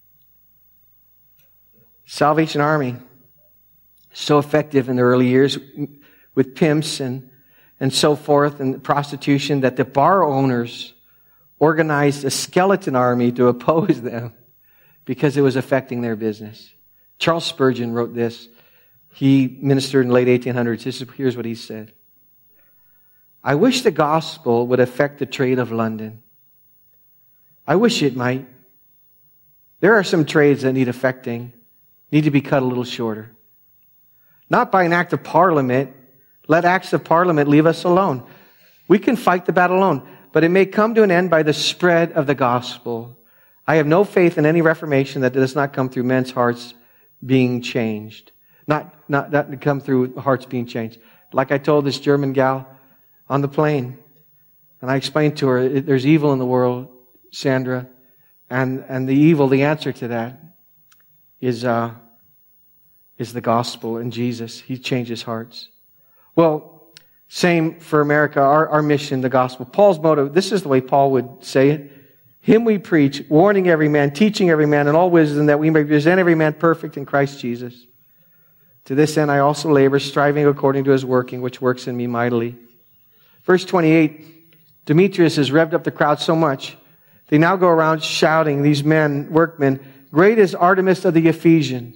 Salvation Army, so effective in the early years with pimps and, and so forth and prostitution that the bar owners organized a skeleton army to oppose them because it was affecting their business. Charles Spurgeon wrote this. He ministered in the late eighteen hundreds. This is, here's what he said. I wish the gospel would affect the trade of London. I wish it might. There are some trades that need affecting, need to be cut a little shorter. Not by an act of parliament. Let acts of parliament leave us alone. We can fight the battle alone, but it may come to an end by the spread of the gospel. I have no faith in any reformation that does not come through men's hearts being changed. Not, not, not to come through hearts being changed. Like I told this German gal on the plane, and I explained to her, there's evil in the world, Sandra, and, and the evil, the answer to that is, uh, is the gospel and Jesus. He changes hearts. Well, same for America, our, our mission, the gospel. Paul's motto, this is the way Paul would say it. Him we preach, warning every man, teaching every man in all wisdom, that we may present every man perfect in Christ Jesus. To this end I also labor, striving according to his working, which works in me mightily. Verse twenty-eight, Demetrius has revved up the crowd so much, they now go around shouting, these men, workmen, great is Artemis of the Ephesians.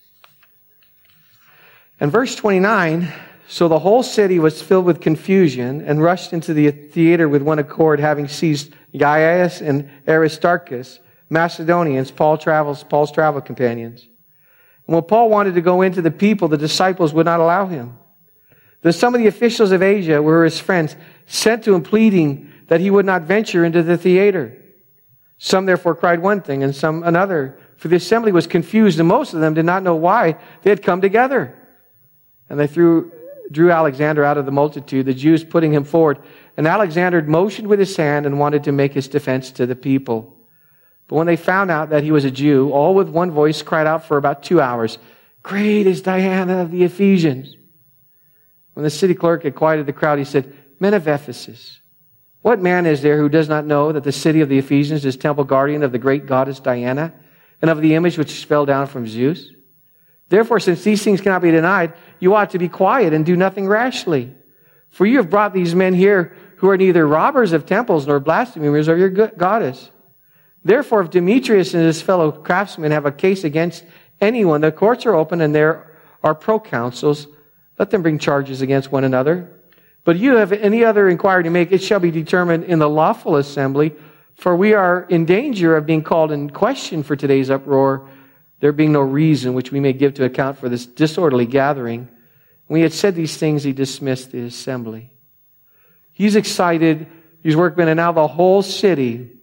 And verse twenty-nine, so the whole city was filled with confusion and rushed into the theater with one accord, having seized Gaius and Aristarchus, Macedonians, Paul travels, Paul's travel companions. And when Paul wanted to go into the people, the disciples would not allow him. Then some of the officials of Asia were his friends, sent to him pleading that he would not venture into the theater. Some therefore cried one thing and some another, for the assembly was confused and most of them did not know why they had come together. And they threw, drew Alexander out of the multitude, the Jews putting him forward. And Alexander motioned with his hand and wanted to make his defense to the people. But when they found out that he was a Jew, all with one voice cried out for about two hours, great is Diana of the Ephesians. When the city clerk had quieted the crowd, he said, men of Ephesus, what man is there who does not know that the city of the Ephesians is temple guardian of the great goddess Diana and of the image which fell down from Zeus? Therefore, since these things cannot be denied, you ought to be quiet and do nothing rashly. For you have brought these men here who are neither robbers of temples nor blasphemers of your goddess. Therefore, if Demetrius and his fellow craftsmen have a case against anyone, the courts are open and there are proconsuls. Let them bring charges against one another. But if you have any other inquiry to make, it shall be determined in the lawful assembly, for we are in danger of being called in question for today's uproar, there being no reason which we may give to account for this disorderly gathering. When he had said these things, he dismissed the assembly. He's excited, these workmen, and now the whole city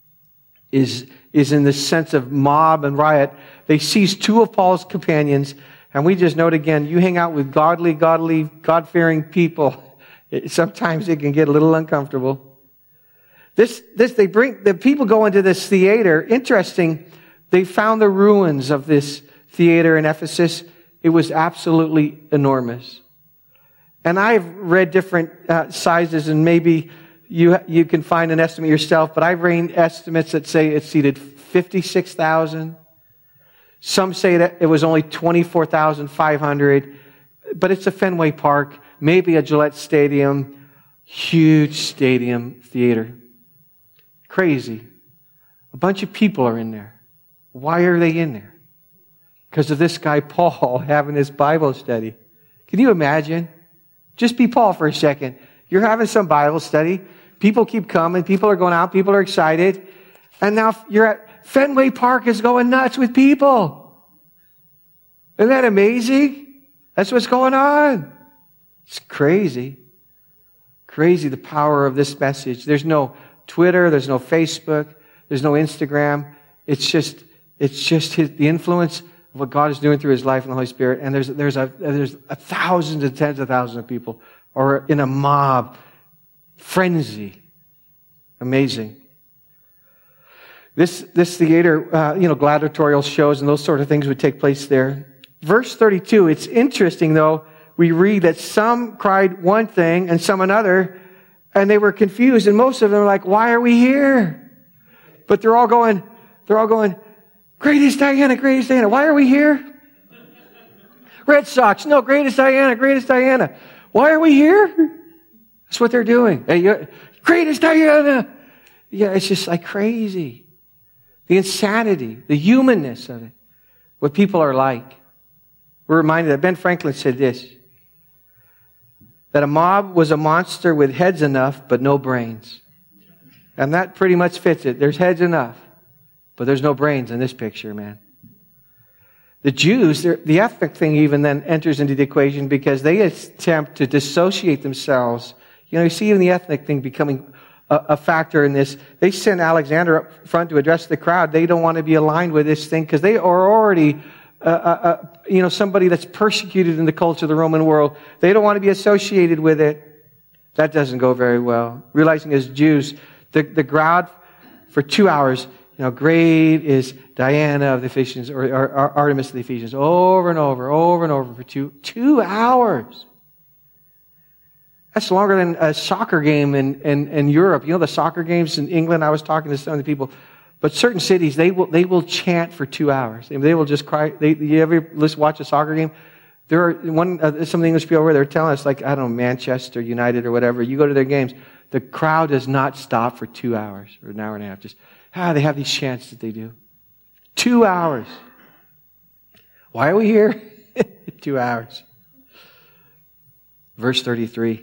is, is in this sense of mob and riot. They seized two of Paul's companions, and we just note again, you hang out with godly, godly, God-fearing people, it, sometimes it can get a little uncomfortable. This, this, they bring, the people go into this theater. Interesting, they found the ruins of this theater in Ephesus. It was absolutely enormous. And I've read different uh, sizes, and maybe you you can find an estimate yourself, but I've read estimates that say it seated fifty-six thousand. Some say that it was only twenty-four thousand five hundred, but it's a Fenway Park, maybe a Gillette Stadium, huge stadium theater. Crazy. A bunch of people are in there. Why are they in there? Because of this guy Paul having his Bible study. Can you imagine? Just be Paul for a second. You're having some Bible study. People keep coming. People are going out. People are excited. And now you're at Fenway Park is going nuts with people. Isn't that amazing? That's what's going on. It's crazy. Crazy the power of this message. There's no Twitter. There's no Facebook. There's no Instagram. It's just It's just his, the influence of what God is doing through his life and the Holy Spirit. And there's, there's, a, there's a thousands and tens of thousands of people are in a mob frenzy. Amazing. This, this theater, uh, you know, gladiatorial shows and those sort of things would take place there. Verse thirty-two, it's interesting though, we read that some cried one thing and some another, and they were confused, and most of them were like, why are we here? But they're all going, they're all going, greatest Diana, greatest Diana. Why are we here? Red Sox, no, greatest Diana, greatest Diana. Why are we here? That's what they're doing. Hey, you're, greatest Diana. Yeah, it's just like crazy. The insanity, the humanness of it. What people are like. We're reminded that Ben Franklin said this, that a mob was a monster with heads enough, but no brains. And that pretty much fits it. There's heads enough, but there's no brains in this picture, man. The Jews, the ethnic thing even then enters into the equation because they attempt to dissociate themselves. You know, you see even the ethnic thing becoming a, a factor in this. They send Alexander up front to address the crowd. They don't want to be aligned with this thing because they are already, uh, uh, you know, somebody that's persecuted in the culture of the Roman world. They don't want to be associated with it. That doesn't go very well. Realizing as Jews, the, the crowd for two hours, you know, great is Diana of the Ephesians, or, or, or Artemis of the Ephesians, over and over, over and over for two, two hours. That's longer than a soccer game in, in, in Europe. You know, the soccer games in England, I was talking to some of the people, but certain cities, they will, they will chant for two hours. They will just cry. They, you ever listen, watch a soccer game? There are one, uh, some of the English people over there telling us, like, I don't know, Manchester United or whatever, you go to their games, the crowd does not stop for two hours or an hour and a half. Just, ah, they have these chants that they do. Two hours. Why are we here? Two hours. Verse thirty-three.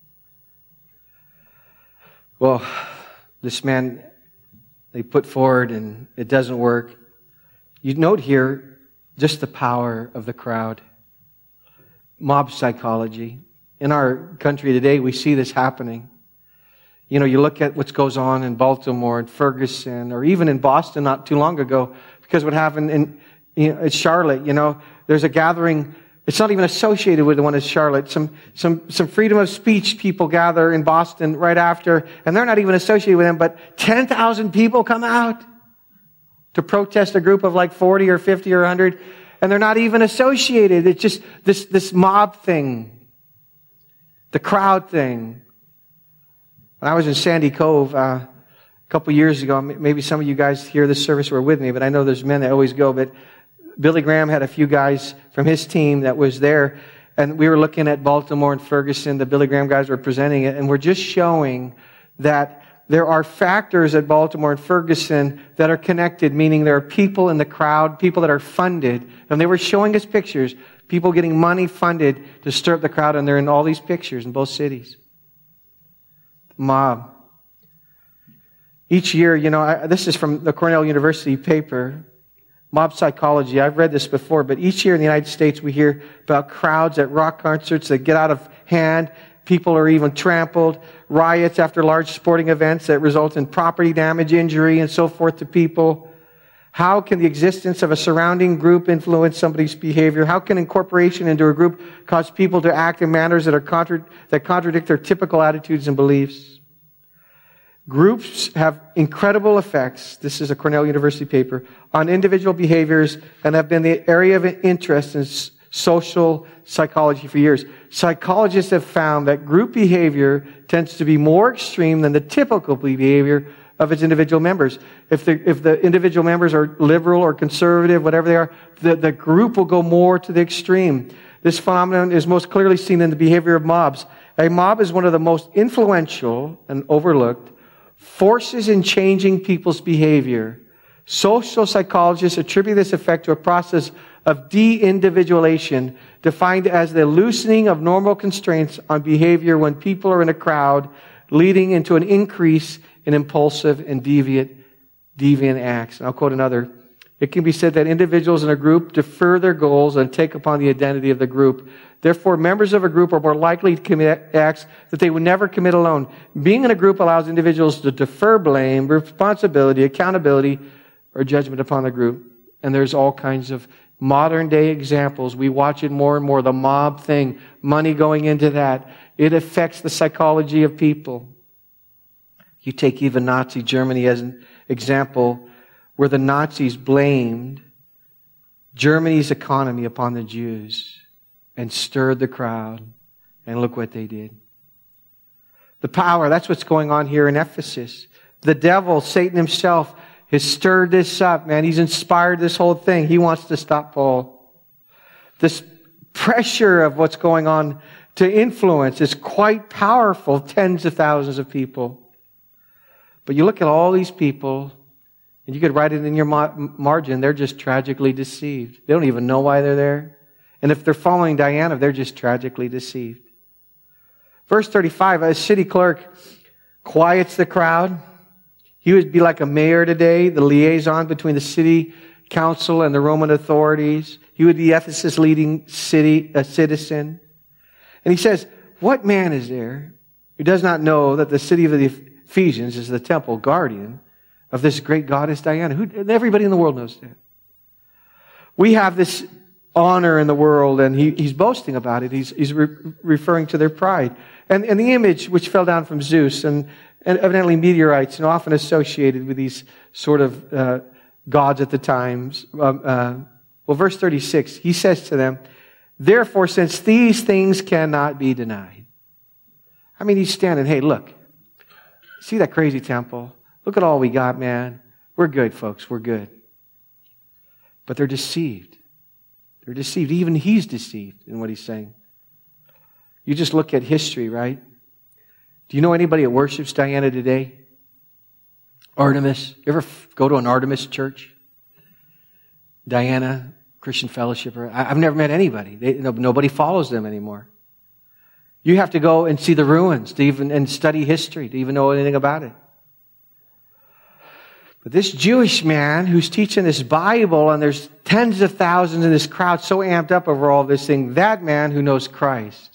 Well, this man, they put forward and it doesn't work. You note here just the power of the crowd. Mob psychology. In our country today, we see this happening. You know, you look at what goes on in Baltimore and Ferguson, or even in Boston not too long ago, because what happened in, you know, in Charlotte, you know, there's a gathering. It's not even associated with the one in Charlotte. Some, some, some freedom of speech people gather in Boston right after, and they're not even associated with them, but ten thousand people come out to protest a group of like forty or fifty or one hundred, and they're not even associated. It's just this, this mob thing. The crowd thing. When I was in Sandy Cove, uh, a couple years ago, maybe some of you guys here this service were with me, but I know there's men that always go, but Billy Graham had a few guys from his team that was there, and we were looking at Baltimore and Ferguson. The Billy Graham guys were presenting it, and we're just showing that there are factors at Baltimore and Ferguson that are connected, meaning there are people in the crowd, people that are funded, and they were showing us pictures, people getting money funded to stir up the crowd, and they're in all these pictures in both cities. Mob. Each year, you know, I, this is from the Cornell University paper, Mob Psychology. I've read this before, but each year in the United States we hear about crowds at rock concerts that get out of hand. People are even trampled. Riots after large sporting events that result in property damage, injury, and so forth to people. How can the existence of a surrounding group influence somebody's behavior? How can incorporation into a group cause people to act in manners that are contra- that contradict their typical attitudes and beliefs? Groups have incredible effects, this is a Cornell University paper, on individual behaviors and have been the area of interest in social psychology for years. Psychologists have found that group behavior tends to be more extreme than the typical behavior of its individual members. If the, if the individual members are liberal or conservative, whatever they are, the, the group will go more to the extreme. This phenomenon is most clearly seen in the behavior of mobs. A mob is one of the most influential and overlooked forces in changing people's behavior. Social psychologists attribute this effect to a process of de-individuation, defined as the loosening of normal constraints on behavior when people are in a crowd, leading into an increase in impulsive and deviant, deviant acts. And I'll quote another. It can be said that individuals in a group defer their goals and take upon the identity of the group. Therefore, members of a group are more likely to commit acts that they would never commit alone. Being in a group allows individuals to defer blame, responsibility, accountability, or judgment upon the group. And there's all kinds of modern day examples. We watch it more and more. The mob thing, money going into that. It affects the psychology of people. You take even Nazi Germany as an example, where the Nazis blamed Germany's economy upon the Jews and stirred the crowd. And look what they did. The power, that's what's going on here in Ephesus. The devil, Satan himself, has stirred this up, man. He's inspired this whole thing. He wants to stop Paul. This pressure of what's going on to influence is quite powerful. Tens of thousands of people. But you look at all these people, and you could write it in your margin, they're just tragically deceived. They don't even know why they're there. And if they're following Diana, they're just tragically deceived. Verse thirty-five, a city clerk quiets the crowd. He would be like a mayor today, the liaison between the city council and the Roman authorities. He would be Ephesus' leading city, a citizen. And he says, what man is there who does not know that the city of the Ephesians is the temple guardian of this great goddess Diana? Who, everybody in the world knows that. We have this honor in the world, and he, he's boasting about it. He's, he's re- referring to their pride. And, and the image which fell down from Zeus, and, and evidently meteorites, and often associated with these sort of uh, gods at the times. Um, uh, well, verse thirty-six, he says to them, therefore, since these things cannot be denied. I mean, he's standing, hey, look, see that crazy temple? Look at all we got, man. We're good, folks, we're good. But they're deceived. They're deceived. Even he's deceived in what he's saying. You just look at history, right? Do you know anybody that worships Diana today? Artemis. You ever go to an Artemis church? Diana, Christian Fellowship. I've never met anybody. They, nobody follows them anymore. You have to go and see the ruins to even and study history to even know anything about it. But this Jewish man who's teaching this Bible, and there's tens of thousands in this crowd so amped up over all this thing, that man who knows Christ.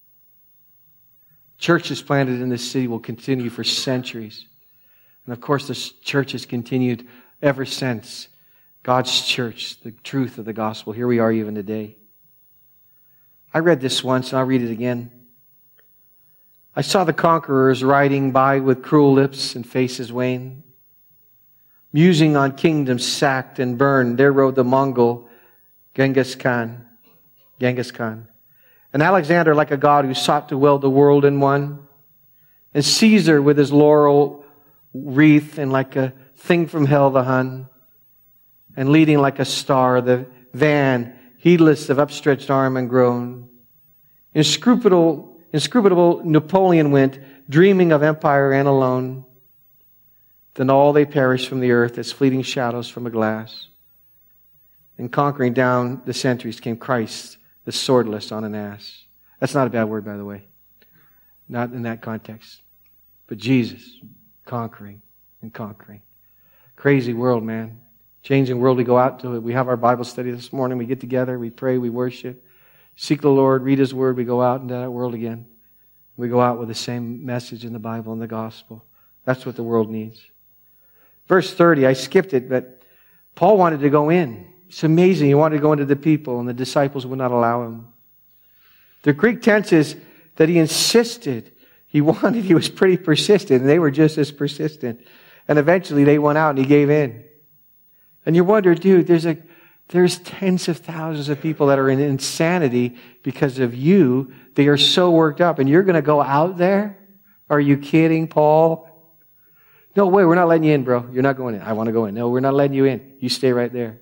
Churches planted in this city will continue for centuries. And of course, this church has continued ever since. God's church, the truth of the gospel. Here we are even today. I read this once, and I'll read it again. I saw the conquerors riding by with cruel lips and faces wan. Musing on kingdoms sacked and burned, there rode the Mongol Genghis Khan. Genghis Khan. And Alexander like a god who sought to weld the world in one. And Caesar with his laurel wreath and like a thing from hell the Hun. And leading like a star the van, heedless of upstretched arm and groan. Inscrutable, inscrutable Napoleon went, dreaming of empire and alone. Then all they perished from the earth as fleeting shadows from a glass. And conquering down the centuries came Christ, the swordless on an ass. That's not a bad word, by the way. Not in that context. But Jesus, conquering and conquering. Crazy world, man. Changing world. We go out to it. We have our Bible study this morning. We get together. We pray. We worship. Seek the Lord. Read His Word. We go out into that world again. We go out with the same message in the Bible and the gospel. That's what the world needs. Verse thirty, I skipped it, but Paul wanted to go in. It's amazing. He wanted to go into the people, and the disciples would not allow him. The Greek tense is that he insisted. He wanted, he was pretty persistent, and they were just as persistent. And eventually they went out and he gave in. And you wonder, dude, there's a, there's tens of thousands of people that are in insanity because of you. They are so worked up, and you're going to go out there? Are you kidding, Paul? No way, we're not letting you in, bro. You're not going in. I want to go in. No, we're not letting you in. You stay right there.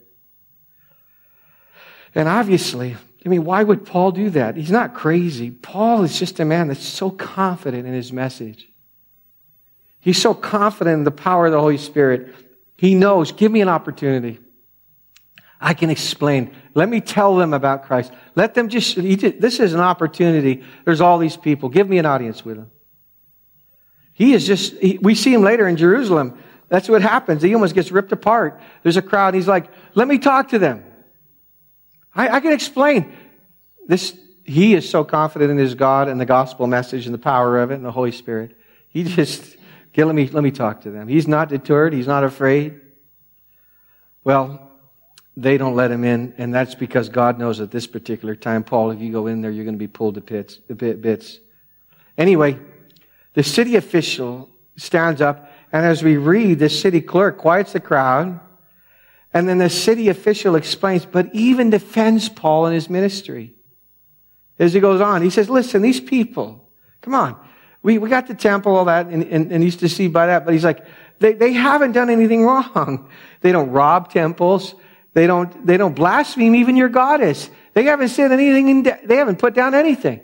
And obviously, I mean, why would Paul do that? He's not crazy. Paul is just a man that's so confident in his message. He's so confident in the power of the Holy Spirit. He knows, give me an opportunity. I can explain. Let me tell them about Christ. Let them just, he did, this is an opportunity. There's all these people. Give me an audience with them. He is just, he, we see him later in Jerusalem. That's what happens. He almost gets ripped apart. There's a crowd. He's like, let me talk to them. I, I can explain. This, he is so confident in his God and the gospel message and the power of it and the Holy Spirit. He just, okay, let me, let me talk to them. He's not deterred. He's not afraid. Well, they don't let him in, and that's because God knows at this particular time, Paul, if you go in there, you're going to be pulled to pits, to bits. Anyway, the city official stands up, and as we read, the city clerk quiets the crowd, and then the city official explains, but even defends Paul in his ministry. As he goes on, he says, listen, these people, come on. We we got the temple, all that, and, and, and he's deceived by that, but he's like, they, they haven't done anything wrong. They don't rob temples. They don't, they don't blaspheme even your goddess. They haven't said anything, in de- they haven't put down anything.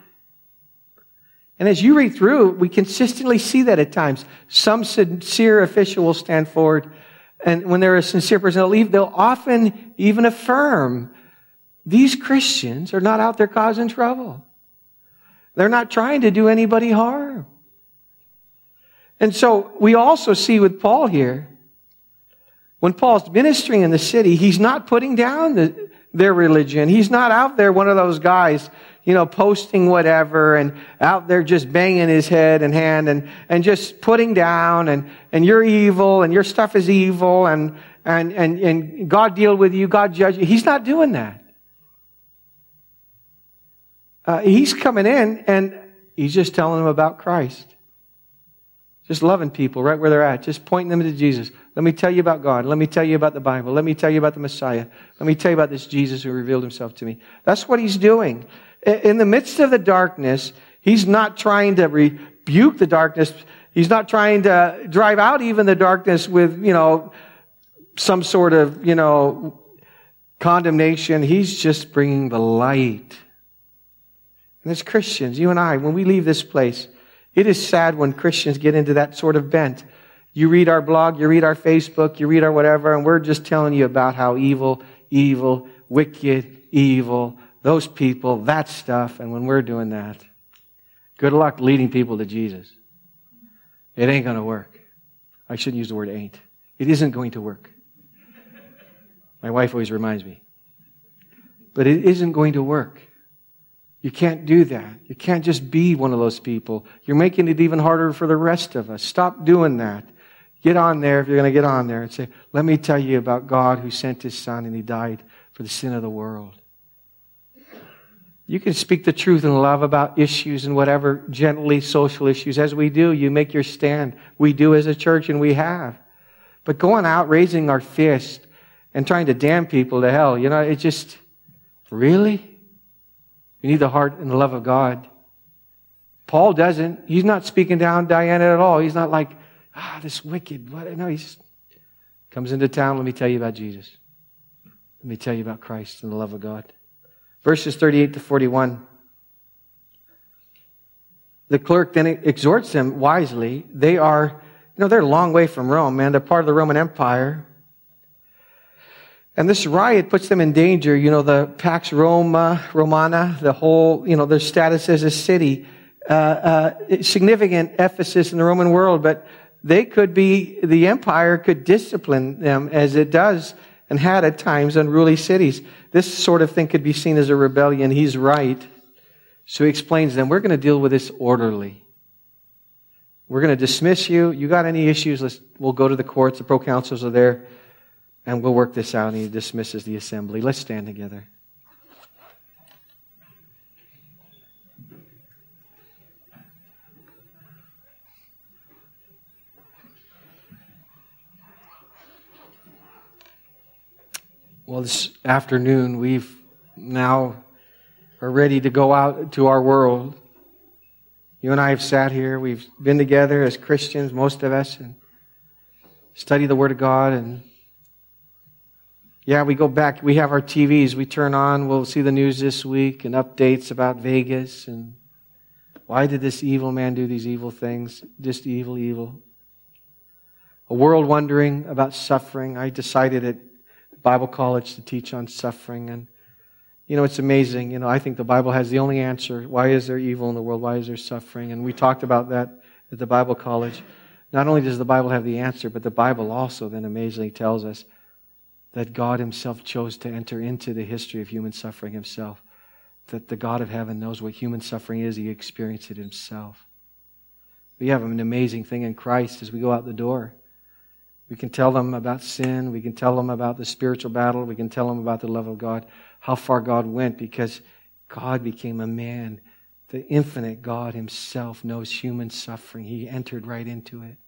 And as you read through, we consistently see that at times. Some sincere official will stand forward, and when they're a sincere person, they'll, leave, they'll often even affirm, these Christians are not out there causing trouble. They're not trying to do anybody harm. And so we also see with Paul here, when Paul's ministering in the city, he's not putting down the, their religion. He's not out there one of those guys, you know, posting whatever and out there just banging his head and hand and, and just putting down and, and you're evil and your stuff is evil and, and, and, and God deal with you, God judge you. He's not doing that. Uh, he's coming in and he's just telling them about Christ. Just loving people right where they're at. Just pointing them to Jesus. Let me tell you about God. Let me tell you about the Bible. Let me tell you about the Messiah. Let me tell you about this Jesus who revealed himself to me. That's what he's doing. In the midst of the darkness, he's not trying to rebuke the darkness. He's not trying to drive out even the darkness with, you know, some sort of, you know, condemnation. He's just bringing the light. And as Christians, you and I, when we leave this place, it is sad when Christians get into that sort of bent. You read our blog, you read our Facebook, you read our whatever, and we're just telling you about how evil, evil, wicked, evil, those people, that stuff. And when we're doing that, good luck leading people to Jesus. It ain't going to work. I shouldn't use the word ain't. It isn't going to work. My wife always reminds me. But it isn't going to work. You can't do that. You can't just be one of those people. You're making it even harder for the rest of us. Stop doing that. Get on there if you're going to get on there and say, let me tell you about God who sent His Son and He died for the sin of the world. You can speak the truth in love about issues and whatever, gently social issues. As we do, you make your stand. We do as a church and we have. But going out, raising our fist and trying to damn people to hell, you know, it just, really? You need the heart and the love of God. Paul doesn't. He's not speaking down Diana at all. He's not like, ah, this wicked. What? No, he just comes into town. Let me tell you about Jesus. Let me tell you about Christ and the love of God. Verses thirty-eight to forty-one. The clerk then exhorts them wisely. They are, you know, they're a long way from Rome, man. They're part of the Roman Empire. And this riot puts them in danger. You know, the Pax Roma, Romana, the whole, you know, their status as a city, uh, uh, significant Ephesus in the Roman world, but they could be, the empire could discipline them as it does and had at times unruly cities. This sort of thing could be seen as a rebellion. He's right. So he explains to them, we're going to deal with this orderly. We're going to dismiss you. You got any issues? Let's, we'll go to the courts. The proconsuls are there. And we'll work this out. And he dismisses the assembly. Let's stand together. Well, this afternoon, we've now are ready to go out to our world. You and I have sat here. We've been together as Christians, most of us, and study the Word of God. And yeah, we go back. We have our T Vs. We turn on. We'll see the news this week and updates about Vegas. And why did this evil man do these evil things? Just evil, evil. A world wondering about suffering. I decided at Bible college to teach on suffering. And, you know, it's amazing. You know, I think the Bible has the only answer. Why is there evil in the world? Why is there suffering? And we talked about that at the Bible college. Not only does the Bible have the answer, but the Bible also then amazingly tells us that God Himself chose to enter into the history of human suffering Himself. That the God of heaven knows what human suffering is. He experienced it Himself. We have an amazing thing in Christ as we go out the door. We can tell them about sin. We can tell them about the spiritual battle. We can tell them about the love of God, how far God went, because God became a man. The infinite God himself knows human suffering. He entered right into it,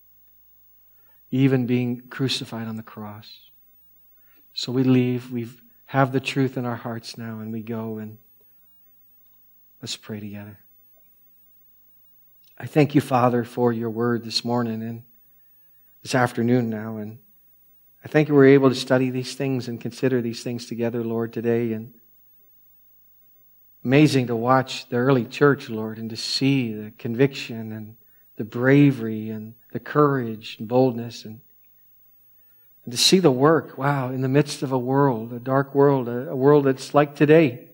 even being crucified on the cross. So we leave. We have the truth in our hearts now, and we go, and let's pray together. I thank you, Father, for your word this morning and this afternoon now. And I thank you we're able to study these things and consider these things together, Lord, today. And amazing to watch the early church, Lord, and to see the conviction and the bravery and the courage and boldness, and, and to see the work, wow, in the midst of a world, a dark world, a, a world that's like today.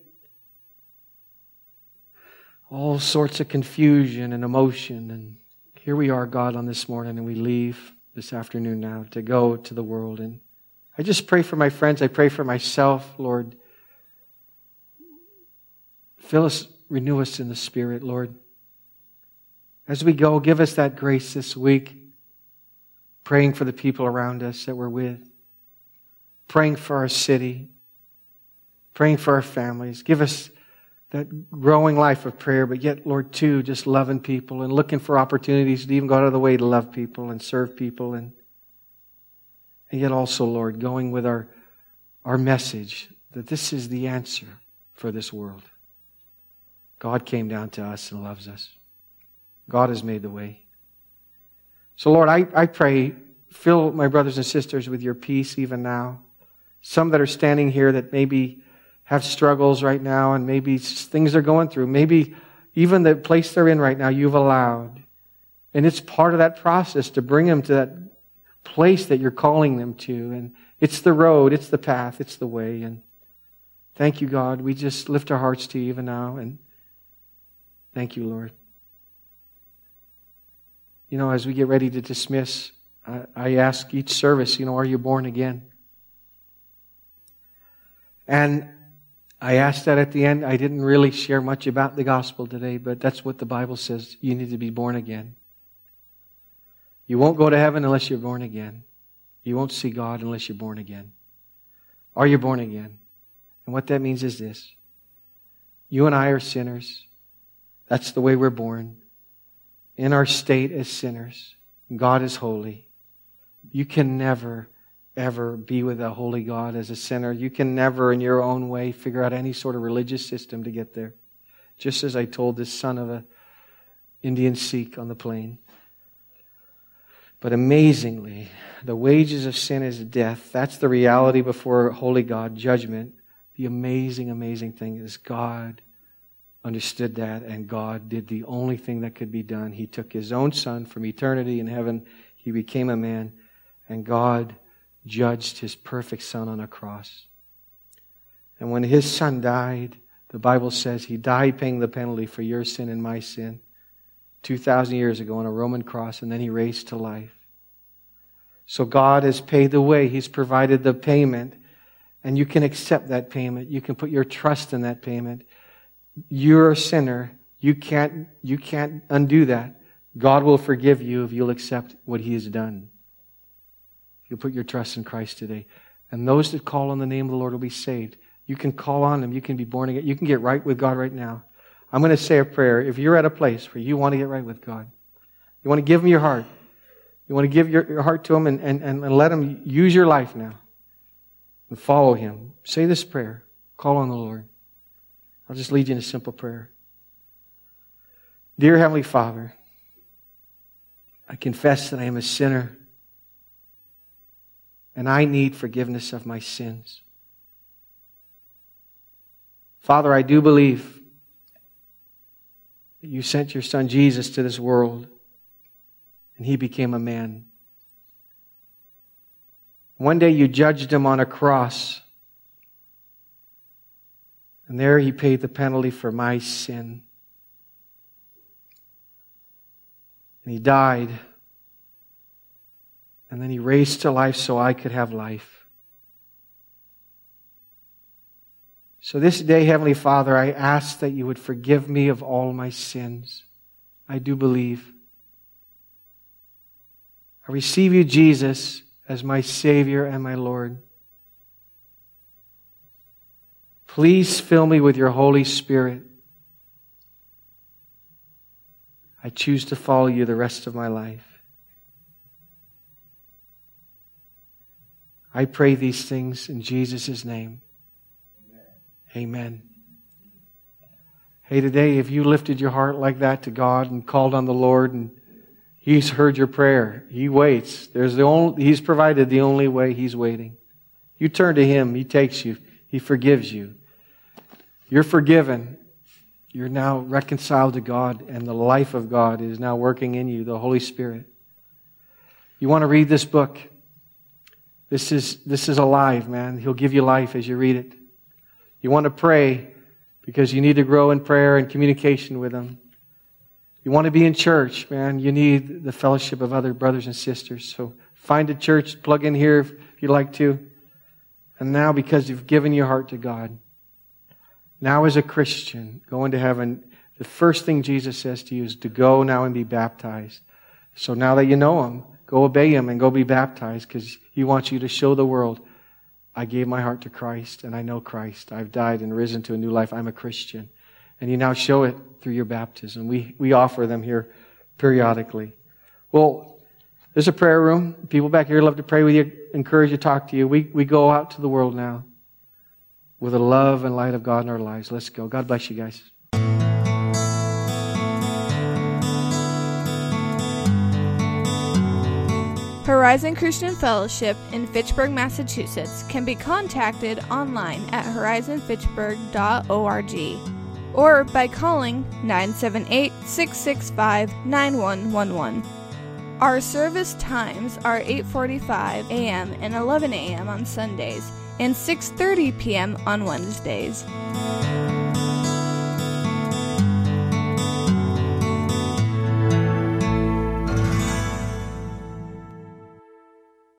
All sorts of confusion and emotion. And here we are, God, on this morning, and we leave this afternoon now to go to the world. And I just pray for my friends. I pray for myself, Lord. Fill us, renew us in the Spirit, Lord. As we go, give us that grace this week. Praying for the people around us that we're with. Praying for our city. Praying for our families. Give us that growing life of prayer, but yet, Lord, too, just loving people and looking for opportunities to even go out of the way to love people and serve people. And, and yet also, Lord, going with our, our message that this is the answer for this world. God came down to us and loves us. God has made the way. So, Lord, I, I pray, fill my brothers and sisters with your peace even now. Some that are standing here that maybe have struggles right now, and maybe things they're going through. Maybe even the place they're in right now, you've allowed. And it's part of that process to bring them to that place that you're calling them to. And it's the road, it's the path, it's the way. And thank you, God. We just lift our hearts to you even now. And thank you, Lord. You know, as we get ready to dismiss, I, I ask each service, you know, are you born again? And I asked that at the end. I didn't really share much about the gospel today, but that's what the Bible says. You need to be born again. You won't go to heaven unless you're born again. You won't see God unless you're born again. Are you born again? And what that means is this. You and I are sinners. That's the way we're born. In our state as sinners. God is holy. You can never ever be with a holy God as a sinner. You can never in your own way figure out any sort of religious system to get there. Just as I told this son of a Indian Sikh on the plane. But amazingly, the wages of sin is death. That's the reality before a holy God, judgment. The amazing, amazing thing is God understood that, and God did the only thing that could be done. He took His own Son from eternity in heaven. He became a man, and God judged His perfect Son on a cross. And when His Son died, the Bible says He died paying the penalty for your sin and my sin two thousand years ago on a Roman cross, and then He raised to life. So God has paid the way. He's provided the payment, and you can accept that payment. You can put your trust in that payment. You're a sinner. You can't, you can't undo that. God will forgive you if you'll accept what He has done. You put your trust in Christ today. And those that call on the name of the Lord will be saved. You can call on Him. You can be born again. You can get right with God right now. I'm going to say a prayer. If you're at a place where you want to get right with God, you want to give Him your heart. You want to give your, your heart to Him and, and, and let Him use your life now. And follow Him. Say this prayer. Call on the Lord. I'll just lead you in a simple prayer. Dear Heavenly Father, I confess that I am a sinner. And I need forgiveness of my sins. Father, I do believe that You sent Your Son Jesus to this world, and He became a man. One day You judged Him on a cross, and there He paid the penalty for my sin. And He died. And then He raised to life so I could have life. So this day, Heavenly Father, I ask that You would forgive me of all my sins. I do believe. I receive you, Jesus, as my Savior and my Lord. Please fill me with your Holy Spirit. I choose to follow you the rest of my life. I pray these things in Jesus' name. Amen. Amen. Hey, today, if you lifted your heart like that to God and called on the Lord and He's heard your prayer, He waits. There's the only, He's provided the only way. He's waiting. You turn to Him, He takes you, He forgives you. You're forgiven. You're now reconciled to God, and the life of God is now working in you, the Holy Spirit. You want to read this book? This is, this is alive, man. He'll give you life as you read it. You want to pray because you need to grow in prayer and communication with Him. You want to be in church, man. You need the fellowship of other brothers and sisters. So find a church, plug in here if you'd like to. And now, because you've given your heart to God, now as a Christian, going to heaven, the first thing Jesus says to you is to go now and be baptized. So now that you know Him, go obey Him and go be baptized, because He wants you to show the world, I gave my heart to Christ and I know Christ. I've died and risen to a new life. I'm a Christian. And you now show it through your baptism. We we offer them here periodically. Well, there's a prayer room. People back here love to pray with you, encourage you, talk to you. We we go out to the world now with the love and light of God in our lives. Let's go. God bless you guys. Horizon Christian Fellowship in Fitchburg, Massachusetts can be contacted online at horizon fitchburg dot org or by calling nine seven eight, six six five, nine one one one. Our service times are eight forty-five a.m. and eleven a.m. on Sundays and six thirty p.m. on Wednesdays.